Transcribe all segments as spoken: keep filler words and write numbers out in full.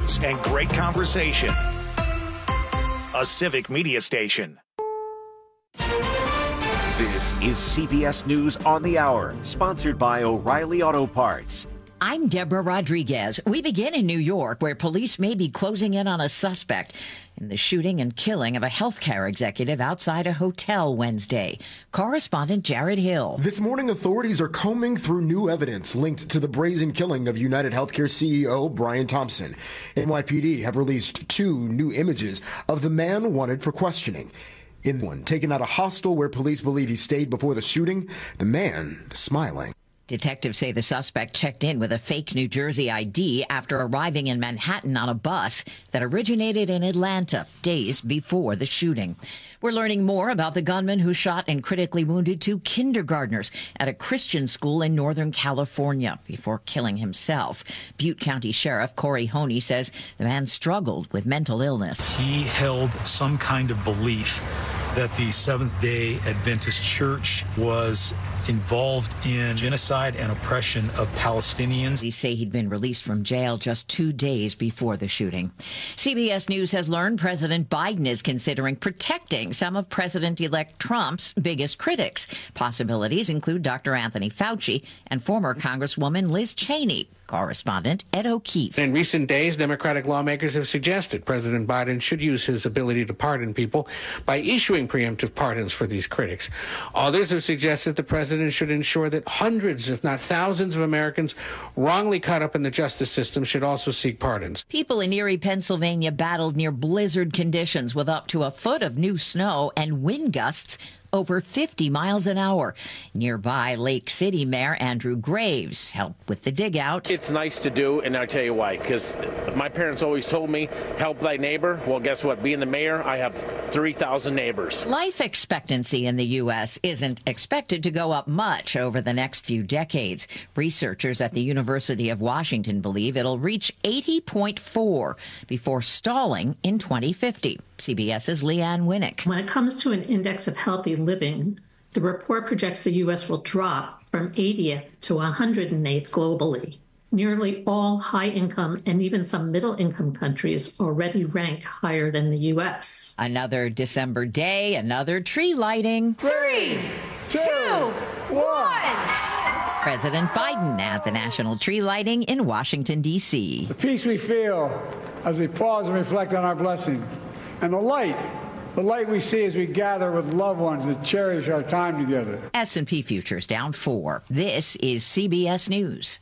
news and great conversation. A Civic Media station. This is C B S News on the Hour, sponsored by O'Reilly Auto Parts. I'm Deborah Rodriguez. We begin in New York, where police may be closing in on a suspect in the shooting and killing of a healthcare executive outside a hotel Wednesday. Correspondent Jared Hill. This morning, authorities are combing through new evidence linked to the brazen killing of United Healthcare C E O Brian Thompson. N Y P D have released two new images of the man wanted for questioning. In one, taken at a hostel where police believe he stayed before the shooting, the man smiling. Detectives say the suspect checked in with a fake New Jersey I D after arriving in Manhattan on a bus that originated in Atlanta days before the shooting. We're learning more about the gunman who shot and critically wounded two kindergartners at a Christian school in Northern California before killing himself. Butte County Sheriff Corey Honey says the man struggled with mental illness. He held some kind of belief that the Seventh-day Adventist Church was involved in genocide and oppression of Palestinians. They say he'd been released from jail just two days before the shooting. C B S News has learned President Biden is considering protecting some of President-elect Trump's biggest critics. Possibilities include Doctor Anthony Fauci and former Congresswoman Liz Cheney. Correspondent Ed O'Keefe. In recent days, Democratic lawmakers have suggested President Biden should use his ability to pardon people by issuing preemptive pardons for these critics. Others have suggested the president should ensure that hundreds, if not thousands, of Americans wrongly caught up in the justice system should also seek pardons. People in Erie, Pennsylvania battled near blizzard conditions with up to a foot of new snow and wind gusts over fifty miles an hour. Nearby, Lake City Mayor Andrew Graves helped with the dig out. It's nice to do, and I'll tell you why, because my parents always told me, help thy neighbor. Well, guess what? Being the mayor, I have three thousand neighbors. Life expectancy in the U S isn't expected to go up much over the next few decades. Researchers at the University of Washington believe it'll reach eighty point four before stalling in twenty fifty. CBS's Leanne Winnick. When it comes to an index of healthy living, the report projects the U S will drop from eightieth to one hundred eighth globally. Nearly all high-income and even some middle-income countries already rank higher than the U S. Another December day, another tree lighting. Three, two, one. President Biden at the national tree lighting in Washington, D C. The peace we feel as we pause and reflect on our blessing, and the light The light we see as we gather with loved ones that cherish our time together. S and P futures down four. This is C B S News.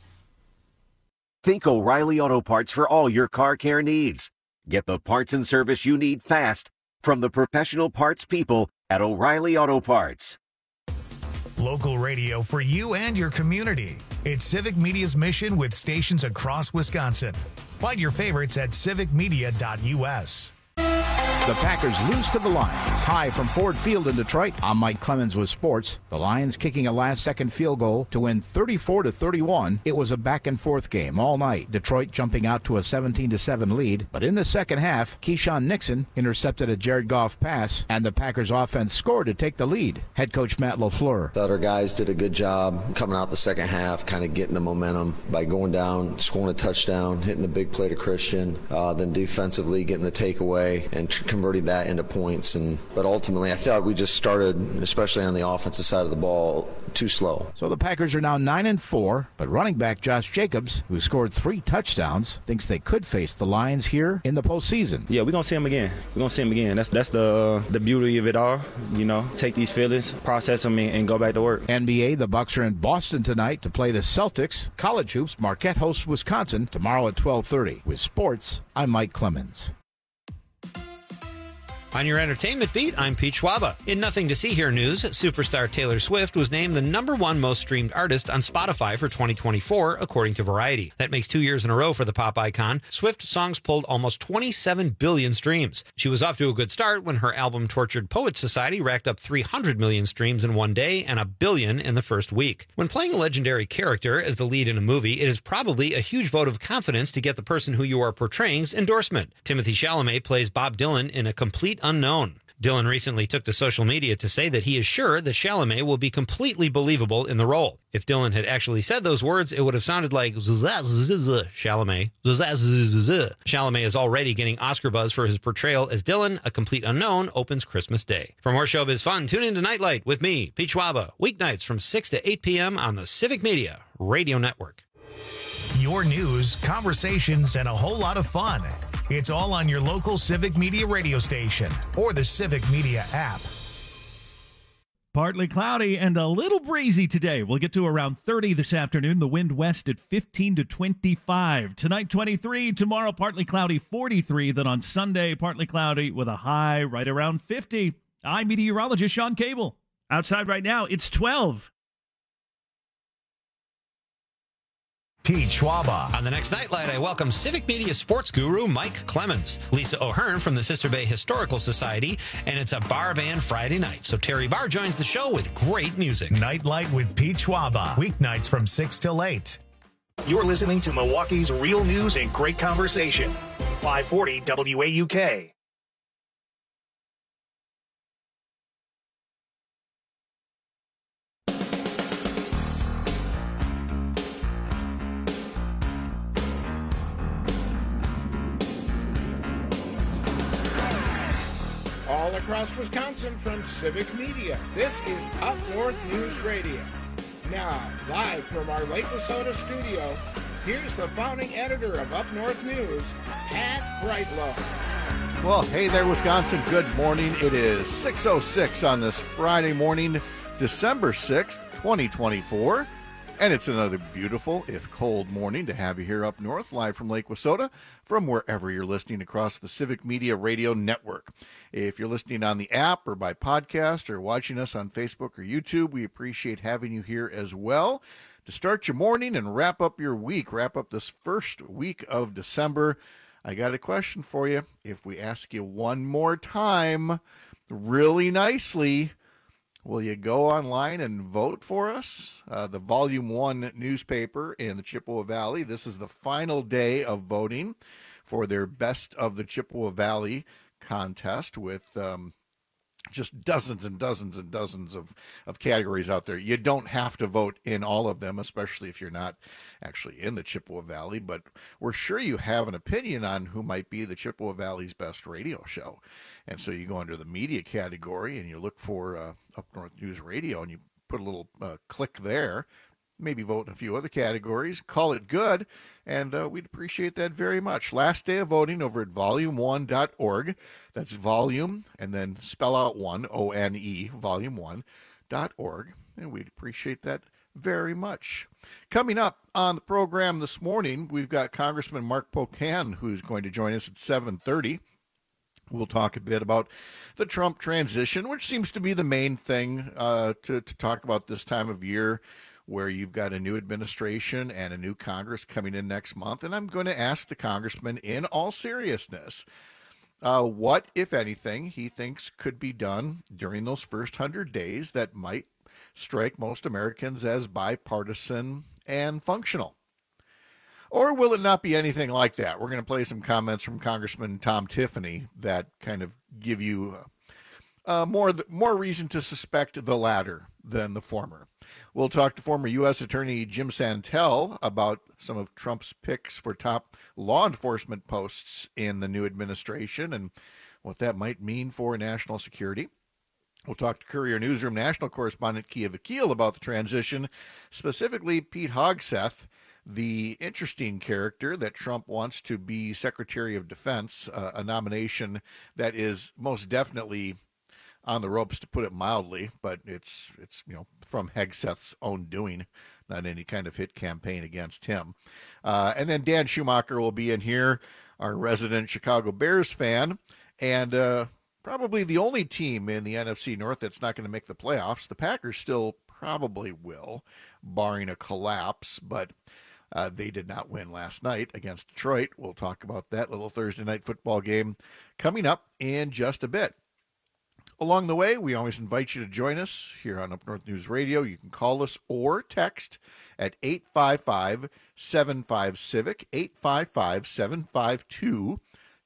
Think O'Reilly Auto Parts for all your car care needs. Get the parts and service you need fast from the professional parts people at O'Reilly Auto Parts. Local radio for you and your community. It's Civic Media's mission with stations across Wisconsin. Find your favorites at civic media dot U S. The Packers lose to the Lions. Hi from Ford Field in Detroit. I'm Mike Clemens with sports. The Lions kicking a last-second field goal to win thirty-four to thirty-one. It was a back-and-forth game all night. Detroit jumping out to a seventeen to seven lead. But in the second half, Keyshawn Nixon intercepted a Jared Goff pass, and the Packers offense scored to take the lead. Head coach Matt LaFleur. The other guys did a good job coming out the second half, kind of getting the momentum by going down, scoring a touchdown, hitting the big play to Christian, uh, then defensively getting the takeaway and converting that into points. And but ultimately, I thought we just started, especially on the offensive side of the ball, too slow. So the Packers are now nine and four, but running back Josh Jacobs, who scored three touchdowns, thinks they could face the Lions here in the postseason. Yeah, we're gonna see them again. We're gonna see them again. That's that's the uh, the beauty of it all. You know, take these feelings, process them, and, and go back to work. N B A, the Bucks are in Boston tonight to play the Celtics. College hoops, Marquette hosts Wisconsin tomorrow at twelve thirty. With sports, I'm Mike Clemens. On your entertainment beat, I'm Pete Schwaba. In Nothing to See Here news, superstar Taylor Swift was named the number one most streamed artist on Spotify for twenty twenty-four, according to Variety. That makes two years in a row for the pop icon. Swift's songs pulled almost twenty-seven billion streams. She was off to a good start when her album Tortured Poets Society racked up three hundred million streams in one day and a billion in the first week. When playing a legendary character as the lead in a movie, it is probably a huge vote of confidence to get the person who you are portraying's endorsement. Timothée Chalamet plays Bob Dylan in A Complete Unknown. Dillon recently took to social media to say that he is sure that Chalamet will be completely believable in the role. If Dillon had actually said those words, it would have sounded like Chalamet. Chalamet is already getting Oscar buzz for his portrayal as Dillon. A Complete Unknown opens Christmas Day. For more showbiz fun, tune in to Nightlight with me, Pete Schwaba, weeknights from six to eight p.m. on the Civic Media Radio Network. Your news, conversations, and a whole lot of fun. It's all on your local Civic Media radio station or the Civic Media app. Partly cloudy and a little breezy today. We'll get to around thirty this afternoon. The wind west at fifteen to twenty-five. Tonight, twenty-three. Tomorrow, partly cloudy, forty-three. Then on Sunday, partly cloudy with a high right around fifty. I'm meteorologist Sean Cable. Outside right now, it's twelve. Pete Schwaba. On the next Nightlight, I welcome Civic Media sports guru Mike Clemens, Lisa O'Hearn from the Sister Bay Historical Society, and it's a bar band Friday night. So Terry Barr joins the show with great music. Nightlight with Pete Schwaba, weeknights from six till eight. You're listening to Milwaukee's real news and great conversation. five forty W A U K. All across Wisconsin from Civic Media, this is Up North News Radio. Now, live from our Lake Wissota studio, here's the founding editor of Up North News, Pat Brightlow. Well, hey there, Wisconsin. Good morning. It is six oh six on this Friday morning, December sixth, twenty twenty-four. And it's another beautiful, if cold, morning to have you here up north, live from Lake Wissota, from wherever you're listening across the Civic Media Radio Network. If you're listening on the app or by podcast or watching us on Facebook or YouTube, we appreciate having you here as well. To start your morning and wrap up your week, wrap up this first week of December, I got a question for you. If we ask you one more time, really nicely, will you go online and vote for us? Uh, the Volume one newspaper in the Chippewa Valley. This is the final day of voting for their Best of the Chippewa Valley contest with um, just dozens and dozens and dozens of, of categories out there. You don't have to vote in all of them, especially if you're not actually in the Chippewa Valley, but we're sure you have an opinion on who might be the Chippewa Valley's best radio show. And so you go under the media category and you look for uh, Up North News Radio and you put a little uh, click there, maybe vote in a few other categories, call it good, and uh, we'd appreciate that very much. Last day of voting over at volume one dot org. That's volume, and then spell out one, O N E, volume one dot org, and we'd appreciate that very much. Coming up on the program this morning, we've got Congressman Mark Pocan, who's going to join us at seven thirty. We'll talk a bit about the Trump transition, which seems to be the main thing uh, to, to talk about this time of year, where you've got a new administration and a new Congress coming in next month. And I'm going to ask the congressman in all seriousness, uh, what, if anything, he thinks could be done during those first hundred days that might strike most Americans as bipartisan and functional. Or will it not be anything like that? We're going to play some comments from Congressman Tom Tiffany that kind of give you uh, more more reason to suspect the latter than the former. We'll talk to former U S Attorney Jim Santel about some of Trump's picks for top law enforcement posts in the new administration and what that might mean for national security. We'll talk to Courier Newsroom national correspondent Kia Vakil about the transition, specifically Pete Hogseth, the interesting character that Trump wants to be Secretary of Defense, uh, a nomination that is most definitely on the ropes, to put it mildly, but it's, it's you know, from Hegseth's own doing, not any kind of hit campaign against him. Uh, and then Dan Schumacher will be in here, our resident Chicago Bears fan, and uh, probably the only team in the N F C North that's not going to make the playoffs. The Packers still probably will, barring a collapse, but Uh, they did not win last night against Detroit. We'll talk about that little Thursday night football game coming up in just a bit. Along the way, we always invite you to join us here on Up North News Radio. You can call us or text at eight five five, seven five, CIVIC, eight five five, seven five two,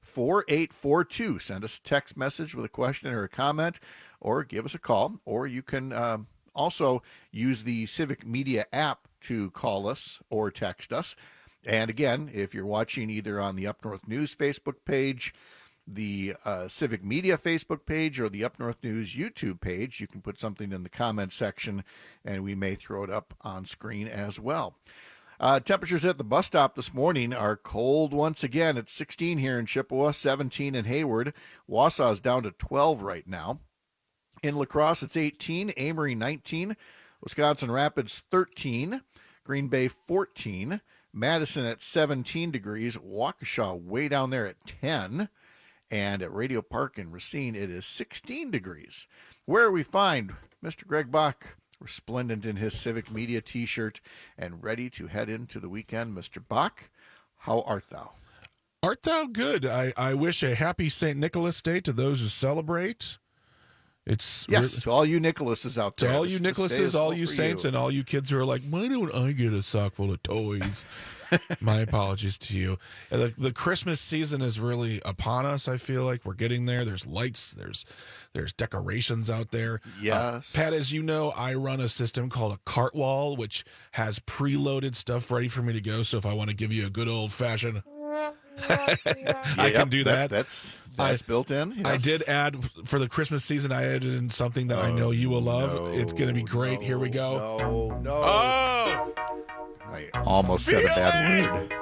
four eight four two. Send us a text message with a question or a comment, or give us a call. Or you can um, also use the Civic Media app to call us or text us. And again, if you're watching either on the Up North News Facebook page, the uh, Civic Media Facebook page, or the Up North News YouTube page, you can put something in the comment section, and we may throw it up on screen as well. Uh, temperatures at the bus stop this morning are cold once again. It's sixteen here in Chippewa, seventeen in Hayward. Wausau is down to twelve right now. In La Crosse, it's eighteen. Amory, nineteen. Wisconsin Rapids, thirteen. Green Bay, fourteen. Madison at seventeen degrees. Waukesha way down there at ten. And at Radio Park in Racine, it is sixteen degrees. Where we find Mister Greg Bach, resplendent in his Civic Media T-shirt and ready to head into the weekend. Mister Bach, how art thou? Art thou good? I, I wish a happy Saint Nicholas Day to those who celebrate. It's yes, really, to all you Nicholases out there. To all you this, Nicholases, this all you saints, you. and all you kids who are like, why don't I get a sock full of toys? My apologies to you. The, the Christmas season is really upon us. I feel like we're getting there. There's lights. There's there's decorations out there. Yes. Uh, Pat, as you know, I run a system called a cart wall, which has preloaded stuff ready for me to go. So if I want to give you a good old fashioned, yeah, I can do that. that that's that's I, built in. Yes. I did add for the Christmas season. I added in something that oh, I know you will love. No, it's going to be great. No, Here we go. No, no. Oh. I almost said a bad word.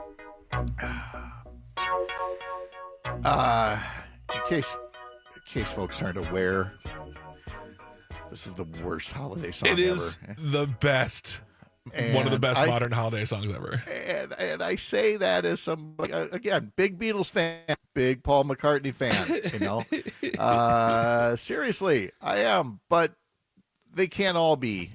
Uh, in case, in case folks aren't aware, this is the worst holiday song ever. It is ever. the best. And one of the best I, modern holiday songs ever. And and I say that as some, again, big Beatles fan, big Paul McCartney fan, you know. uh, seriously, I am, but they can't all be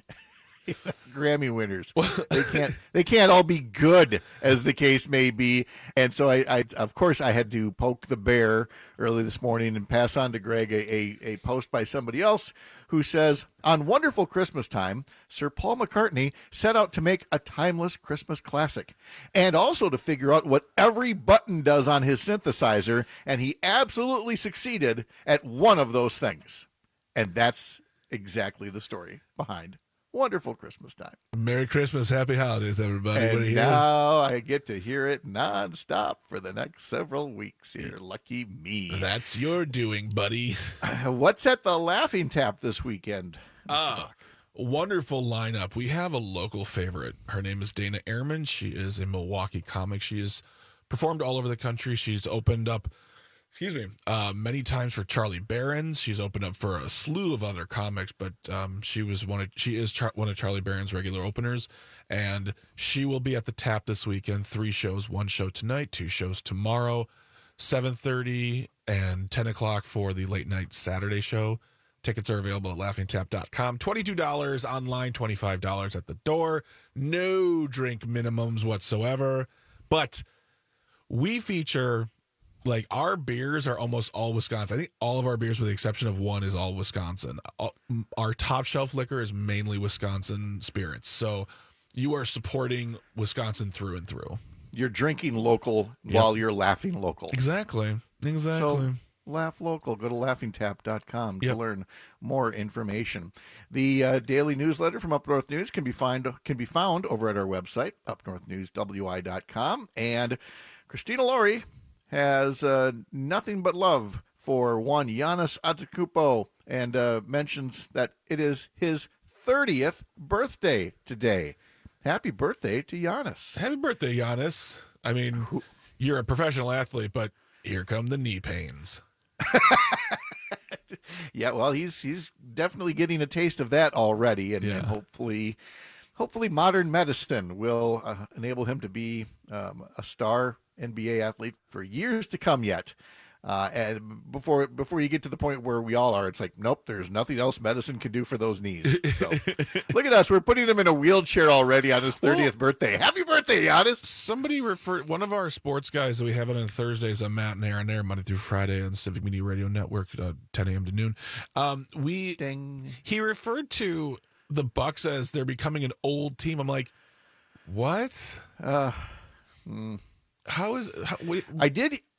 Grammy winners. They can't they can't all be good, as the case may be. And so I, I of course I had to poke the bear early this morning and pass on to Greg a, a, a post by somebody else who says, on Wonderful Christmas Time, Sir Paul McCartney set out to make a timeless Christmas classic and also to figure out what every button does on his synthesizer, and he absolutely succeeded at one of those things. And that's exactly the story behind Wonderful Christmas Time. Merry Christmas, happy holidays, everybody. And now I get to hear it nonstop for the next several weeks here. Lucky me. That's your doing, buddy. Uh, what's at the Laughing Tap this weekend? Uh, wonderful lineup. We have a local favorite. Her name is Dana Ehrman. She is a Milwaukee comic. She has performed all over the country. She's opened up Excuse me. Uh, many times for Charlie Barron's. She's opened up for a slew of other comics, but um, she was one of she is Char- one of Charlie Barron's regular openers, and she will be at the Tap this weekend. Three shows, one show tonight, two shows tomorrow, seven thirty and ten o'clock for the late night Saturday show. Tickets are available at laughing tap dot com. twenty-two dollars online, twenty-five dollars at the door. No drink minimums whatsoever, but we feature. Like, our beers are almost all Wisconsin. I think all of our beers, with the exception of one, is all Wisconsin. Our top shelf liquor is mainly Wisconsin spirits. So you are supporting Wisconsin through and through. You're drinking local yep. while you're laughing local. Exactly. Exactly. So laugh local. Go to laughing tap dot com yep. to learn more information. The uh, daily newsletter from Up North News can be find can be found over at our website, up north news w i dot com. And Christina Laurie has uh, nothing but love for one Giannis Antetokounmpo, and uh, mentions that it is his thirtieth birthday today. Happy birthday to Giannis. Happy birthday, Giannis. I mean, you're a professional athlete, but here come the knee pains. Yeah, well, he's he's definitely getting a taste of that already, and, yeah. and hopefully, hopefully, modern medicine will uh, enable him to be um, a star N B A athlete for years to come yet. Uh, and before before you get to the point where we all are, it's like, nope, there's nothing else medicine can do for those knees. So look at us. We're putting him in a wheelchair already on his thirtieth well, birthday. Happy birthday, Giannis. Somebody referred, one of our sports guys that we have it on Thursdays on Matt and Aaron there, Monday through Friday on Civic Media Radio Network, uh, ten a.m. to noon. Um, we Ding. He referred to the Bucks as they're becoming an old team. I'm like, what? Uh, mm. How is how, wait, I did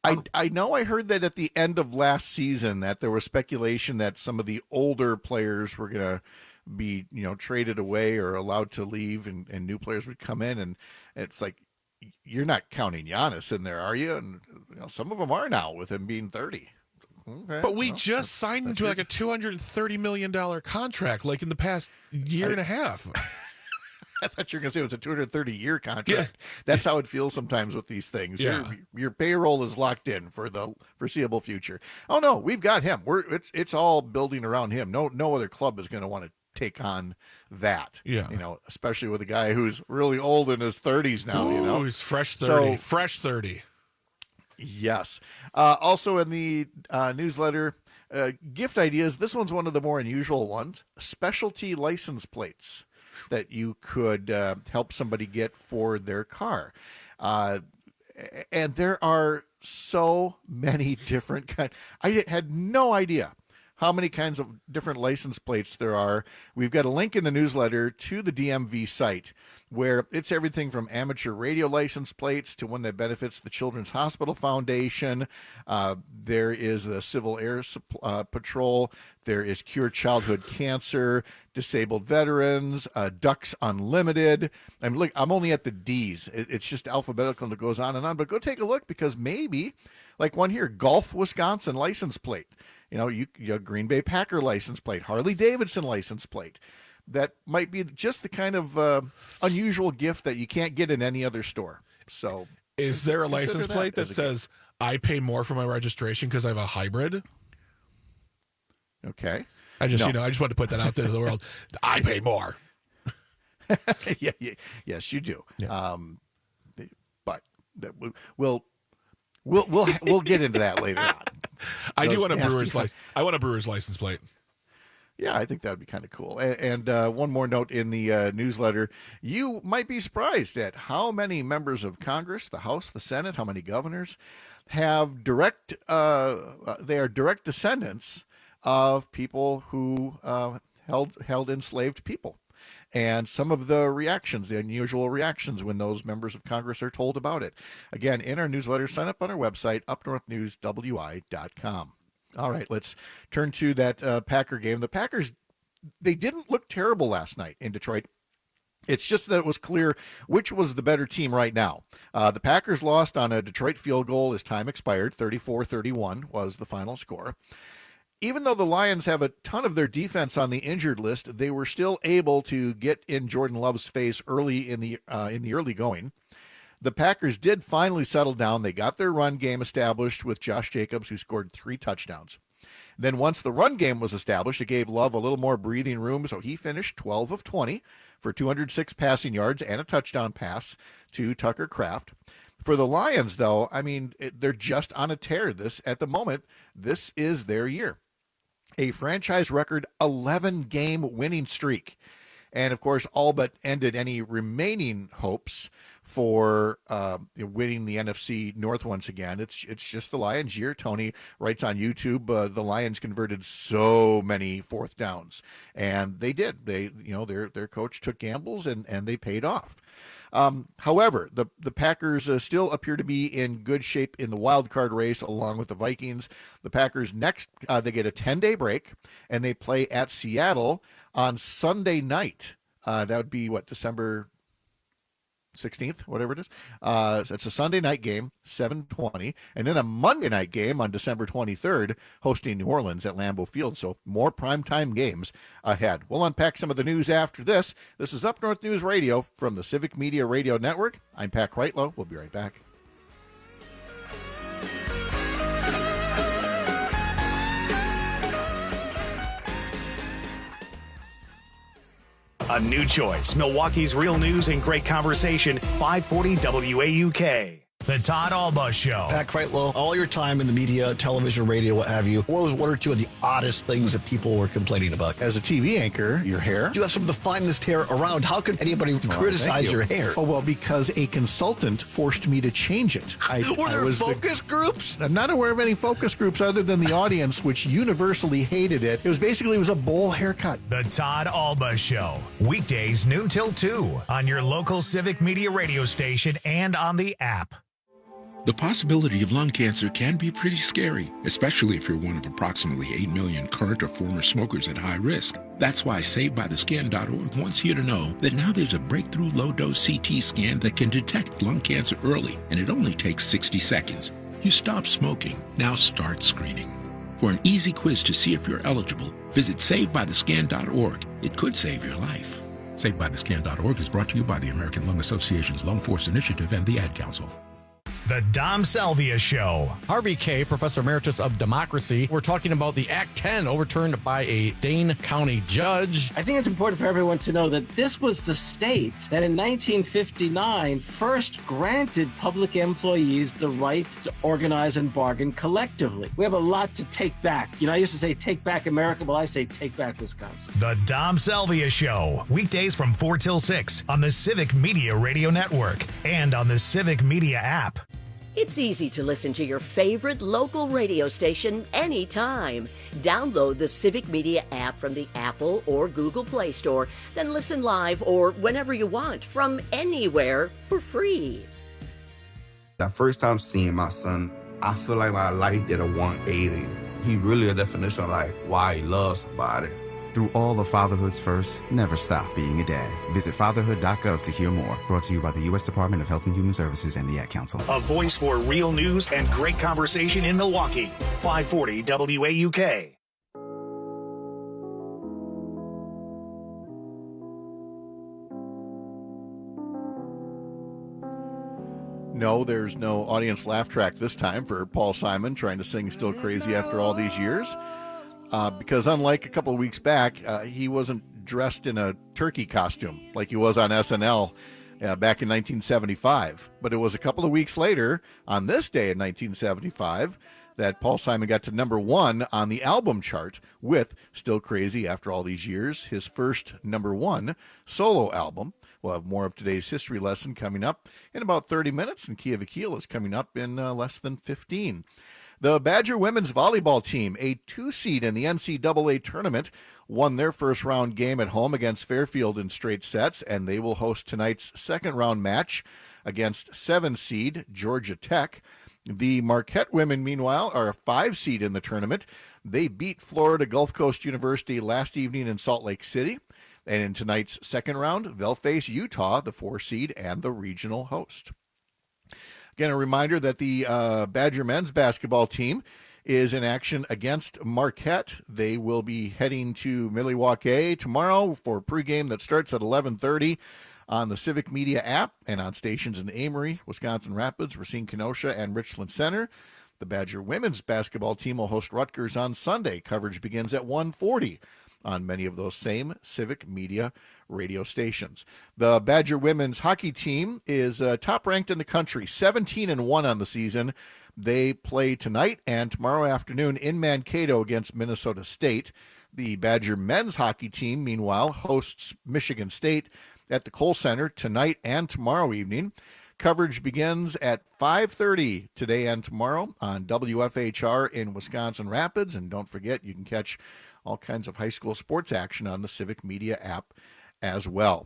I, I know I heard that at the end of last season that there was speculation that some of the older players were going to be, you know, traded away or allowed to leave, and, and new players would come in. And it's like, you're not counting Giannis in there, are you? And you know, some of them are now with him being thirty. Okay, but we well, just that's, signed him that's to it. like a two hundred thirty million dollars contract, like in the past year I, and a half. I thought you were going to say it was a two hundred thirty year contract. Yeah. That's how it feels sometimes with these things. Yeah. Your, your payroll is locked in for the foreseeable future. Oh no, we've got him. We're it's it's all building around him. No no other club is going to want to take on that. Yeah. You know, especially with a guy who's really old in his thirties now. Ooh, you know, he's fresh thirty. So, fresh thirty. Yes. Uh, also in the uh, newsletter, uh, gift ideas. This one's one of the more unusual ones. Specialty license plates that you could uh, help somebody get for their car. Uh, and there are so many different kinds. I had no idea how many kinds of different license plates there are. We've got a link in the newsletter to the D M V site where it's everything from amateur radio license plates to one that benefits the Children's Hospital Foundation. Uh, there is the Civil Air uh, Patrol. There is Cure Childhood Cancer, Disabled Veterans, uh, Ducks Unlimited. I'm look. I'm only at the D's. It, it's just alphabetical and it goes on and on. But go take a look because maybe, like one here, Gulf, Wisconsin license plate. You know, you, you Green Bay Packer license plate, Harley Davidson license plate. That might be just the kind of uh, unusual gift that you can't get in any other store. So, is there a license that plate that says I pay more for my registration because I have a hybrid? Okay, I just no. you know I just want to put that out there to the world. I pay more. yeah, yeah, yes, you do. Yeah. Um, but that we- we'll we'll we'll we'll get into that later on. I Those do want a nasty- brewer's license. I want a brewer's license plate. Yeah, I think that would be kind of cool. And, and uh, one more note in the uh, newsletter. You might be surprised at how many members of Congress, the House, the Senate, how many governors have direct, uh, they are direct descendants of people who uh, held, held enslaved people. And some of the reactions, the unusual reactions when those members of Congress are told about it. Again, in our newsletter, sign up on our website, up north news w i dot com. All right, let's turn to that uh, Packer game. The Packers, they didn't look terrible last night in Detroit. It's just that it was clear which was the better team right now. Uh, the Packers lost on a Detroit field goal as time expired. thirty-four thirty-one was the final score. Even though the Lions have a ton of their defense on the injured list, they were still able to get in Jordan Love's face early in the uh, in the early going. The Packers did finally settle down. They got their run game established with Josh Jacobs, who scored three touchdowns. Then once the run game was established, it gave Love a little more breathing room, so he finished twelve of twenty for two hundred six passing yards and a touchdown pass to Tucker Kraft. For the Lions, though, I mean, it, they're just on a tear. This at the moment, this is their year. A franchise record eleven-game winning streak. And, of course, all but ended any remaining hopes for uh, winning the N F C North once again. It's it's just the Lions' year. Tony writes on YouTube, uh, the Lions converted so many fourth downs, and they did. They, you know, their their coach took gambles, and and they paid off. Um, however, the the Packers uh, still appear to be in good shape in the wild card race, along with the Vikings. The Packers next uh, they get a ten-day break, and they play at Seattle on Sunday night. Uh, that would be what, December sixteenth, whatever it is. Uh, it's a Sunday night game, seven twenty, and then a Monday night game on December twenty-third, hosting New Orleans at Lambeau Field. So more primetime games ahead. We'll unpack some of the news after this. This is Up North News Radio from the Civic Media Radio Network. I'm Pat Kreitlow. We'll be right back. A new choice. Milwaukee's real news and great conversation. five forty W A U K. The Todd Alba Show. Pat Kreitlow, all your time in the media, television, radio, what have you, what was one or two of the oddest things that people were complaining about? As a T V anchor, your hair. You have some of the finest hair around. How could anybody Well, criticize you. your hair? Oh, well, because a consultant forced me to change it. I, Were there I was focus the, groups? I'm not aware of any focus groups other than the audience, which universally hated it. It was basically, it was a bowl haircut. The Todd Alba Show. Weekdays noon till two on your local Civic Media radio station and on the app. The possibility of lung cancer can be pretty scary, especially if you're one of approximately eight million current or former smokers at high risk. That's why Saved By The Scan dot org wants you to know that now there's a breakthrough low-dose C T scan that can detect lung cancer early, and it only takes sixty seconds. You stop smoking, now start screening. For an easy quiz to see if you're eligible, visit Saved By The Scan dot org. It could save your life. Saved By The Scan dot org is brought to you by the American Lung Association's Lung Force Initiative and the Ad Council. The Dom Salvia Show. Harvey Kaye, Professor Emeritus of Democracy. We're talking about the Act ten overturned by a Dane County judge. I think it's important for everyone to know that this was the state that in nineteen fifty-nine first granted public employees the right to organize and bargain collectively. We have a lot to take back. You know, I used to say take back America. Well, I say take back Wisconsin. The Dom Salvia Show. Weekdays from four till six on the Civic Media Radio Network and on the Civic Media app. It's easy to listen to your favorite local radio station anytime. Download the Civic Media app from the Apple or Google Play Store, then listen live or whenever you want from anywhere for free. The first time seeing my son, I feel like my life did a one eighty. He really a definition of like why he loves somebody. Through all of fatherhood's first, never stop being a dad. Visit fatherhood dot gov to hear more. Brought to you by the U S Department of Health and Human Services and the Ad Council. A voice for real news and great conversation in Milwaukee. five forty W A U K. No, there's no audience laugh track this time for Paul Simon trying to sing Still Crazy after all these years. Uh, because unlike a couple of weeks back, uh, he wasn't dressed in a turkey costume like he was on S N L uh, back in nineteen seventy-five. But it was a couple of weeks later, on this day in nineteen seventy-five, that Paul Simon got to number one on the album chart with Still Crazy After All These Years, his first number one solo album. We'll have more of today's history lesson coming up in about thirty minutes, and Kia Vakil is coming up in uh, less than fifteen. The Badger women's volleyball team, a two-seed in the N C double A tournament, won their first-round game at home against Fairfield in straight sets, and they will host tonight's second-round match against seven-seed Georgia Tech. The Marquette women, meanwhile, are a five-seed in the tournament. They beat Florida Gulf Coast University last evening in Salt Lake City, and in tonight's second round, they'll face Utah, the four-seed and the regional host. Again, a reminder that the uh, Badger men's basketball team is in action against Marquette. They will be heading to Milwaukee tomorrow for a pregame that starts at eleven thirty on the Civic Media app and on stations in Amory, Wisconsin Rapids, Racine, Kenosha, and Richland Center. The Badger women's basketball team will host Rutgers on Sunday. Coverage begins at one forty on many of those same Civic Media radio stations. The Badger women's hockey team is uh, top ranked in the country, seventeen and one on the season. They play tonight and tomorrow afternoon in Mankato against Minnesota State. The Badger men's hockey team, meanwhile, hosts Michigan State at the Kohl Center tonight and tomorrow evening. Coverage begins at five thirty today and tomorrow on W F H R in Wisconsin Rapids. And don't forget, you can catch all kinds of high school sports action on the Civic Media app as well.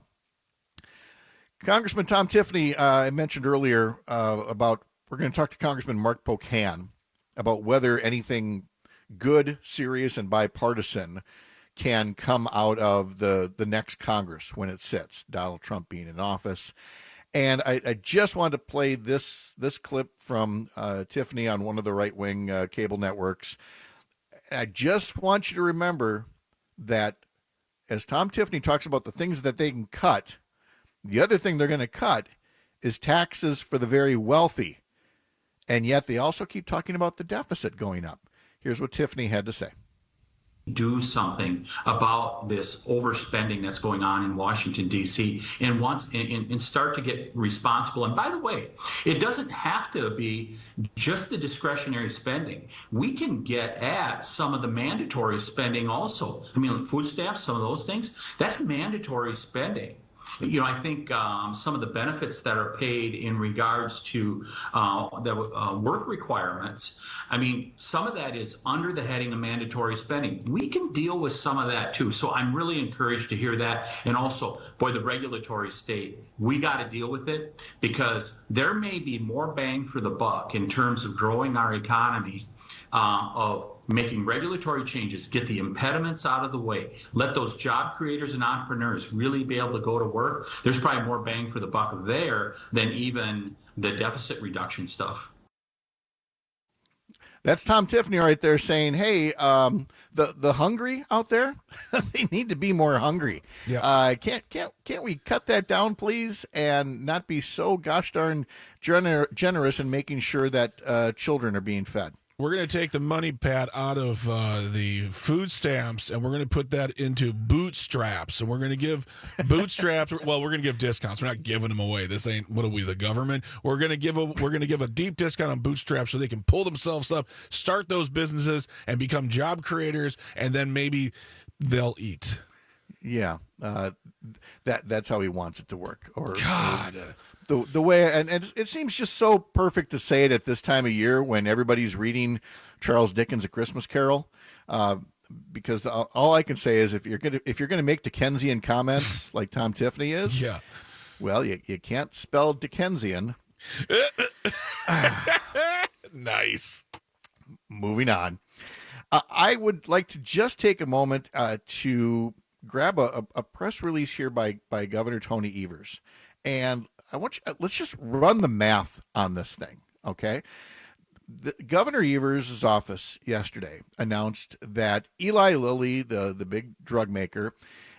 Congressman Tom Tiffany, uh, I mentioned earlier uh, about, we're going to talk to Congressman Mark Pocan about whether anything good, serious, and bipartisan can come out of the, the next Congress when it sits, Donald Trump being in office. And I, I just wanted to play this, this clip from uh, Tiffany on one of the right-wing uh, cable networks. I just want you to remember that as Tom Tiffany talks about the things that they can cut, the other thing they're going to cut is taxes for the very wealthy. And yet they also keep talking about the deficit going up. Here's what Tiffany had to say. Do something about this overspending that's going on in Washington, D C, and once and, and start to get responsible. And by the way, it doesn't have to be just the discretionary spending. We can get at some of the mandatory spending also. I mean, food stamps, some of those things, that's mandatory spending. you know, I think um, some of the benefits that are paid in regards to uh, the uh, work requirements, I mean, some of that is under the heading of mandatory spending. We can deal with some of that too. So I'm really encouraged to hear that. And also, boy, the regulatory state, we got to deal with it, because there may be more bang for the buck in terms of growing our economy uh, of making regulatory changes, get the impediments out of the way, let those job creators and entrepreneurs really be able to go to work. There's probably more bang for the buck there than even the deficit reduction stuff. That's Tom Tiffany right there saying, hey, um, the, the hungry out there, they need to be more hungry. Yeah. Uh, can't, can't, can't we cut that down, please, and not be so gosh darn gener- generous in making sure that uh, children are being fed? We're going to take the money, Pat, out of uh, the food stamps, and we're going to put that into bootstraps. And we're going to give bootstraps. Well, we're going to give discounts. We're not giving them away. This ain't, what are we, the government? We're going to give a we're going to give a deep discount on bootstraps so they can pull themselves up, start those businesses, and become job creators, and then maybe they'll eat. Yeah, uh, that that's how he wants it to work. Or God. Or, The the way, and, and it seems just so perfect to say it at this time of year when everybody's reading Charles Dickens' A Christmas Carol, uh, because all, all I can say is if you're gonna if you're gonna make Dickensian comments like Tom Tiffany is, yeah, well, you you can't spell Dickensian. Nice. Moving on, uh, I would like to just take a moment uh, to grab a, a press release here by by Governor Tony Evers, and I want you, let's just run the math on this thing, okay? The, Governor Evers' office yesterday announced that Eli Lilly, the, the big drug maker,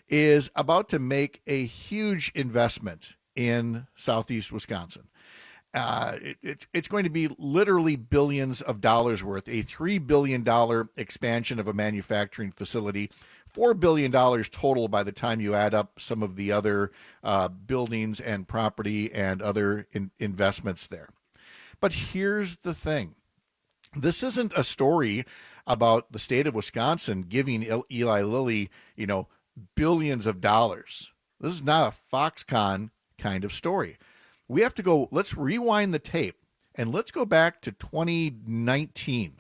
is about to make a huge investment in southeast Wisconsin. Uh, it, it, it's going to be literally billions of dollars worth, a three billion dollars expansion of a manufacturing facility, four billion dollars total by the time you add up some of the other uh, buildings and property and other in- investments there. But here's the thing. This isn't a story about the state of Wisconsin giving Eli Lilly, you know, billions of dollars. This is not a Foxconn kind of story. We have to go, let's rewind the tape, and let's go back to twenty nineteen.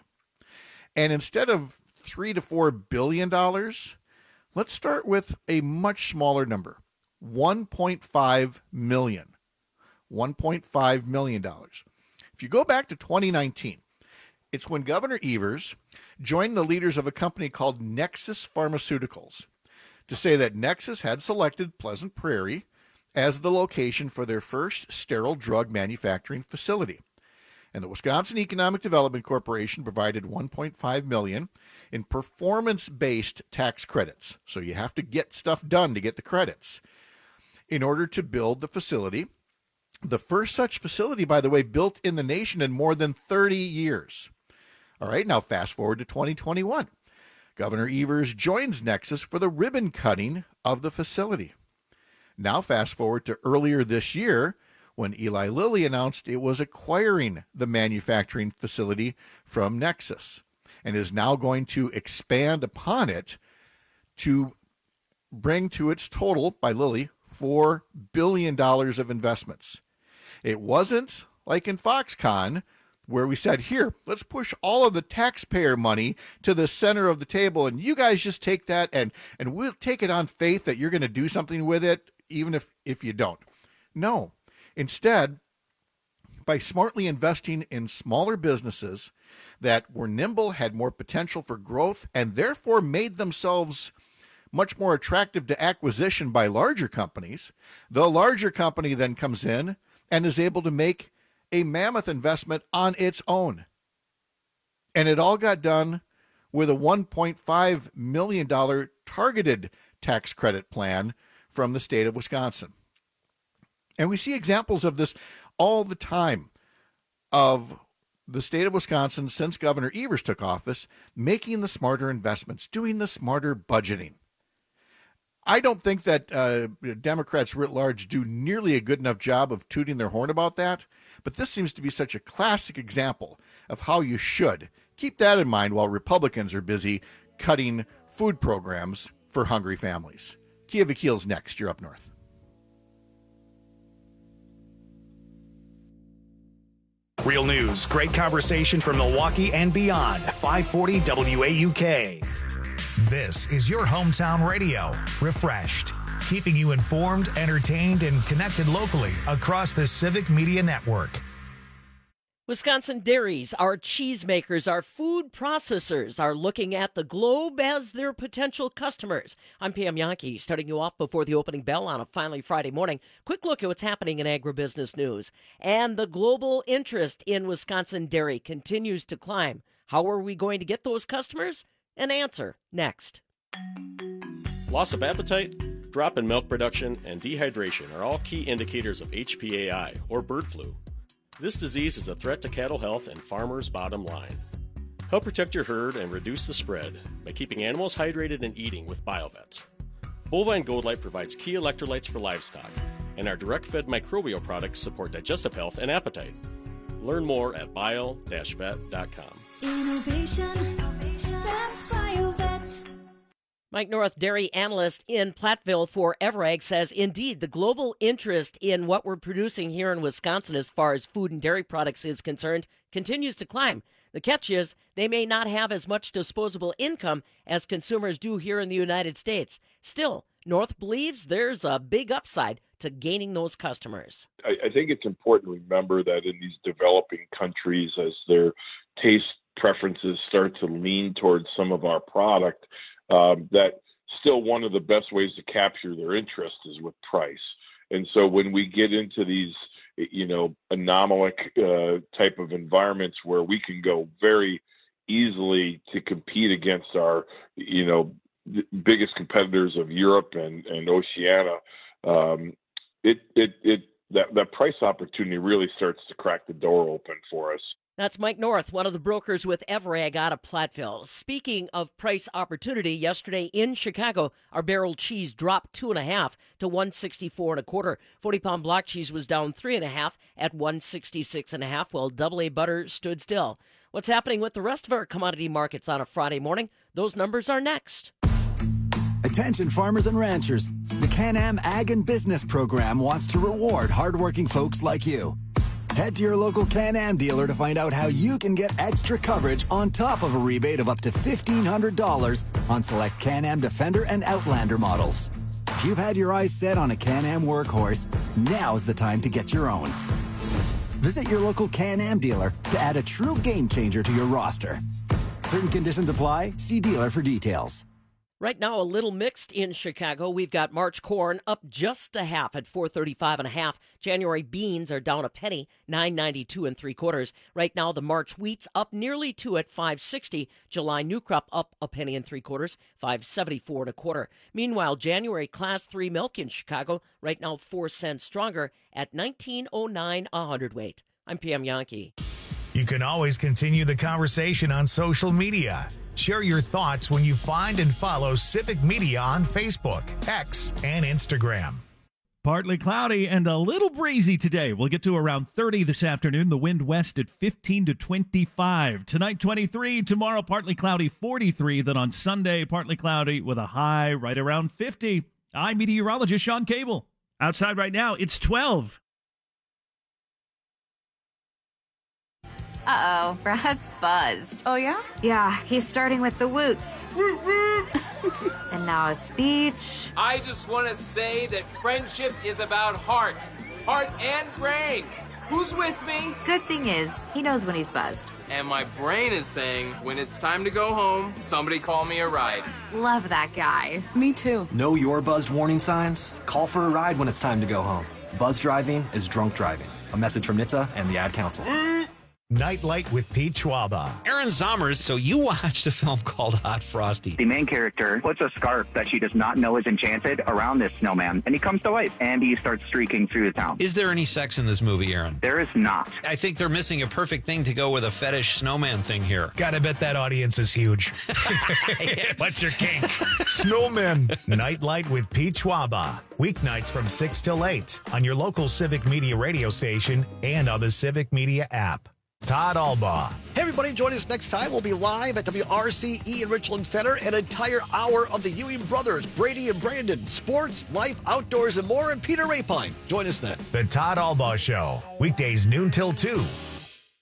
And instead of three to four billion dollars, let's start with a much smaller number, one point five million. one point five million dollars. If you go back to twenty nineteen, it's when Governor Evers joined the leaders of a company called Nexus Pharmaceuticals to say that Nexus had selected Pleasant Prairie as the location for their first sterile drug manufacturing facility. And the Wisconsin Economic Development Corporation provided one point five million dollars in performance-based tax credits. So you have to get stuff done to get the credits in order to build the facility. The first such facility, by the way, built in the nation in more than thirty years. All right, now fast forward to twenty twenty-one. Governor Evers joins Nexus for the ribbon cutting of the facility. Now fast forward to earlier this year when Eli Lilly announced it was acquiring the manufacturing facility from Nexus and is now going to expand upon it to bring to its total, by Lilly, four billion dollars of investments. It wasn't like in Foxconn, where we said, here, let's push all of the taxpayer money to the center of the table, and you guys just take that, and, and we'll take it on faith that you're going to do something with it, even if, if you don't. No. Instead, by smartly investing in smaller businesses that were nimble, had more potential for growth, and therefore made themselves much more attractive to acquisition by larger companies, the larger company then comes in and is able to make a mammoth investment on its own. And it all got done with a one point five million dollars targeted tax credit plan from the state of Wisconsin. And we see examples of this all the time, of the state of Wisconsin, since Governor Evers took office, making the smarter investments, doing the smarter budgeting. I don't think that uh, Democrats writ large do nearly a good enough job of tooting their horn about that, but this seems to be such a classic example of how you should. Keep that in mind while Republicans are busy cutting food programs for hungry families. Kia Vakil's next. You're up north. Real news, great conversation from Milwaukee and beyond. five forty W A U K. This is your hometown radio. Refreshed, keeping you informed, entertained, and connected locally across the Civic Media Network. Wisconsin dairies, our cheesemakers, our food processors are looking at the globe as their potential customers. I'm Pam Yankee, starting you off before the opening bell on a finally Friday morning. Quick look at what's happening in agribusiness news. And the global interest in Wisconsin dairy continues to climb. How are we going to get those customers? An answer next. Loss of appetite, drop in milk production, and dehydration are all key indicators of H P A I, or bird flu. This disease is a threat to cattle health and farmers' bottom line. Help protect your herd and reduce the spread by keeping animals hydrated and eating with BioVet. Bovine Gold Light provides key electrolytes for livestock, and our direct-fed microbial products support digestive health and appetite. Learn more at bio dash vet dot com. Innovation, that's BioVet. Mike North, dairy analyst in Platteville for Everag, says, indeed, the global interest in what we're producing here in Wisconsin as far as food and dairy products is concerned continues to climb. The catch is they may not have as much disposable income as consumers do here in the United States. Still, North believes there's a big upside to gaining those customers. I, I think it's important to remember that in these developing countries, as their taste preferences start to lean towards some of our product, Um, that still one of the best ways to capture their interest is with price. And so when we get into these, you know, anomalic uh, type of environments where we can go very easily to compete against our, you know, biggest competitors of Europe and, and Oceania, um, it, it, it, that, that price opportunity really starts to crack the door open for us. That's Mike North, one of the brokers with Everag out of Platteville. Speaking of price opportunity, yesterday in Chicago, our barrel cheese dropped two and a half to one sixty-four and a quarter. forty pound block cheese was down three and a half at one sixty-six and a half, while double A butter stood still. What's happening with the rest of our commodity markets on a Friday morning? Those numbers are next. Attention farmers and ranchers. The Can-Am Ag and Business Program wants to reward hardworking folks like you. Head to your local Can-Am dealer to find out how you can get extra coverage on top of a rebate of up to fifteen hundred dollars on select Can-Am Defender and Outlander models. If you've had your eyes set on a Can-Am workhorse, now's the time to get your own. Visit your local Can-Am dealer to add a true game changer to your roster. Certain conditions apply. See dealer for details. Right now, a little mixed in Chicago. We've got March corn up just a half at four thirty-five and a half. January beans are down a penny, nine ninety-two and three quarters. Right now, the March wheat's up nearly two at five sixty. July new crop up a penny and three quarters, five seventy-four and a quarter. Meanwhile, January class three milk in Chicago right now four cents stronger at nineteen oh nine a hundredweight. I'm Pam Yankee. You can always continue the conversation on social media. Share your thoughts when you find and follow Civic Media on Facebook, X, and Instagram. Partly cloudy and a little breezy today. We'll get to around thirty this afternoon. The wind west at fifteen to twenty-five. Tonight, twenty-three. Tomorrow, partly cloudy, forty-three. Then on Sunday, partly cloudy with a high right around fifty. I'm meteorologist Sean Cable. Outside right now, it's twelve. Uh-oh, Brad's buzzed. Oh, yeah? Yeah, he's starting with the woots. And now a speech. I just want to say that friendship is about heart. Heart and brain. Who's with me? Good thing is, he knows when he's buzzed. And my brain is saying, when it's time to go home, somebody call me a ride. Love that guy. Me too. Know your buzzed warning signs? Call for a ride when it's time to go home. Buzz driving is drunk driving. A message from N H T S A and the Ad Council. Nightlight with Pete Schwaba. Aaron Zommers, so you watched a film called Hot Frosty. The main character puts a scarf that she does not know is enchanted around this snowman, and he comes to life, and he starts streaking through the town. Is there any sex in this movie, Aaron? There is not. I think they're missing a perfect thing to go with a fetish snowman thing here. Gotta bet that audience is huge. What's your kink? Snowmen. Nightlight with Pete Schwaba. Weeknights from six till eight on your local Civic Media radio station and on the Civic Media app. Todd Albaugh. Hey, everybody, join us next time. We'll be live at W R C E in Richland Center. An entire hour of the Ewing brothers, Brady and Brandon. Sports, life, outdoors, and more. And Peter Rapine. Join us then. The Todd Albaugh Show. Weekdays noon till two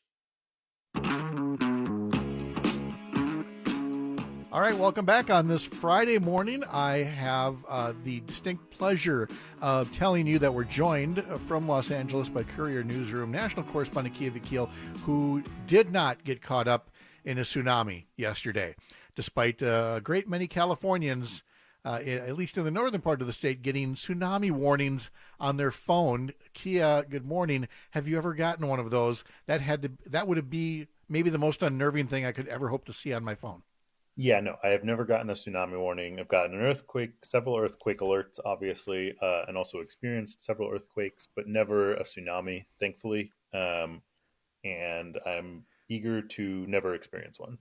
All right, welcome back. On this Friday morning, I have uh, the distinct pleasure of telling you that we're joined from Los Angeles by Courier Newsroom national correspondent Kia Vakil, who did not get caught up in a tsunami yesterday, despite uh, a great many Californians, uh, at least in the northern part of the state, getting tsunami warnings on their phone. Kia, good morning. Have you ever gotten one of those? That had to, that would be maybe the most unnerving thing I could ever hope to see on my phone. Yeah, no, I have never gotten a tsunami warning. I've gotten an earthquake, several earthquake alerts, obviously, uh, and also experienced several earthquakes, but never a tsunami, thankfully. Um, and I'm eager to never experience one.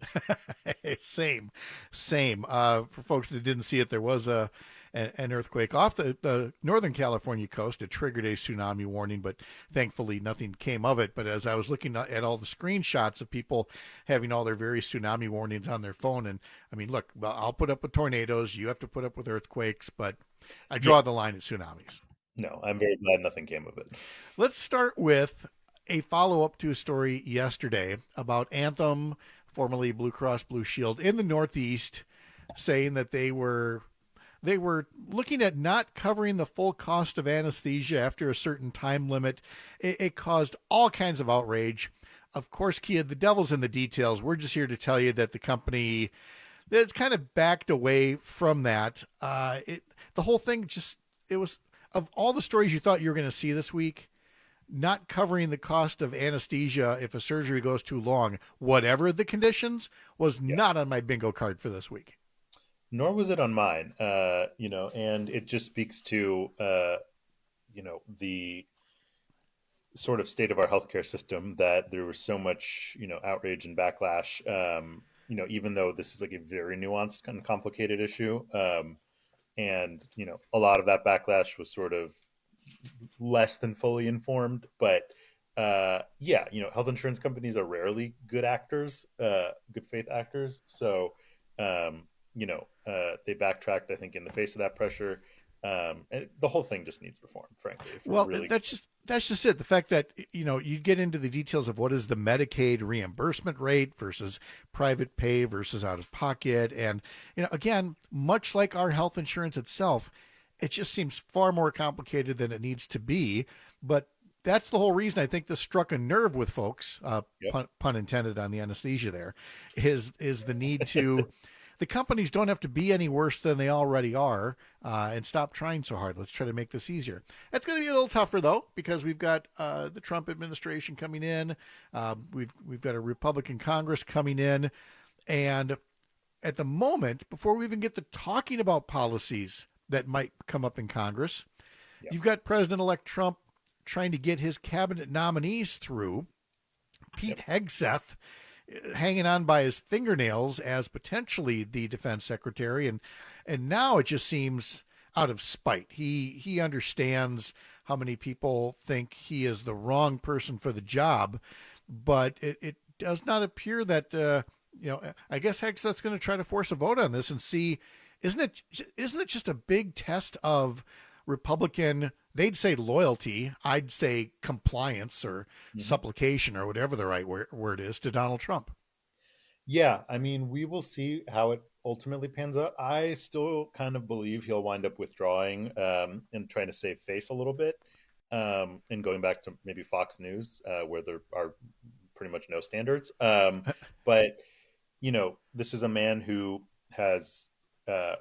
same, same. Uh, for folks that didn't see it, there was a an earthquake off the, the northern California coast. It triggered a tsunami warning, but thankfully nothing came of it. But as I was looking at all the screenshots of people having all their various tsunami warnings on their phone, and I mean, look, I'll put up with tornadoes. You have to put up with earthquakes, but I draw yeah. the line at tsunamis. No, I'm very glad nothing came of it. Let's start with a follow-up to a story yesterday about Anthem, formerly Blue Cross Blue Shield, in the Northeast, saying that they were they were looking at not covering the full cost of anesthesia after a certain time limit. It, it caused all kinds of outrage. Of course, Kia, the devil's in the details. We're just here to tell you that the company that's kind of backed away from that. Uh, it the whole thing just it was of all the stories you thought you were going to see this week. Not covering the cost of anesthesia if a surgery goes too long, whatever the conditions, was yeah. not on my bingo card for this week. Nor was it on mine, uh, you know, and it just speaks to, uh, you know, the sort of state of our healthcare system that there was so much, you know, outrage and backlash, um, you know, even though this is like a very nuanced and complicated issue. Um, and, you know, a lot of that backlash was sort of less than fully informed, but uh, yeah, you know, health insurance companies are rarely good actors, uh, good faith actors. So, um, you know, uh, they backtracked, I think, in the face of that pressure. Um, and the whole thing just needs reform, frankly. Well, really... that's just that's just it. The fact that, you know, you get into the details of what is the Medicaid reimbursement rate versus private pay versus out of pocket. And, you know, again, much like our health insurance itself, it just seems far more complicated than it needs to be. But that's the whole reason I think this struck a nerve with folks, uh, yep. pun, pun intended on the anesthesia there, is, is the need to... The companies don't have to be any worse than they already are, uh, and stop trying so hard. Let's try to make this easier. It's going to be a little tougher, though, because we've got uh, the Trump administration coming in. Uh, we've we've got a Republican Congress coming in. And at the moment, before we even get to talking about policies that might come up in Congress, yep. you've got President-elect Trump trying to get his cabinet nominees through. Pete yep. Hegseth hanging on by his fingernails as potentially the defense secretary. And, and now it just seems out of spite. He, he understands how many people think he is the wrong person for the job, but it, it does not appear that, uh, you know, I guess Hegseth's going to try to force a vote on this and see, isn't it, isn't it just a big test of Republican, they'd say loyalty, I'd say compliance or mm-hmm. supplication or whatever the right word, word is to Donald Trump. Yeah, I mean, we will see how it ultimately pans out. I still kind of believe he'll wind up withdrawing um, and trying to save face a little bit, um, and going back to maybe Fox News, uh, where there are pretty much no standards. Um, but, you know, this is a man who has... Uh,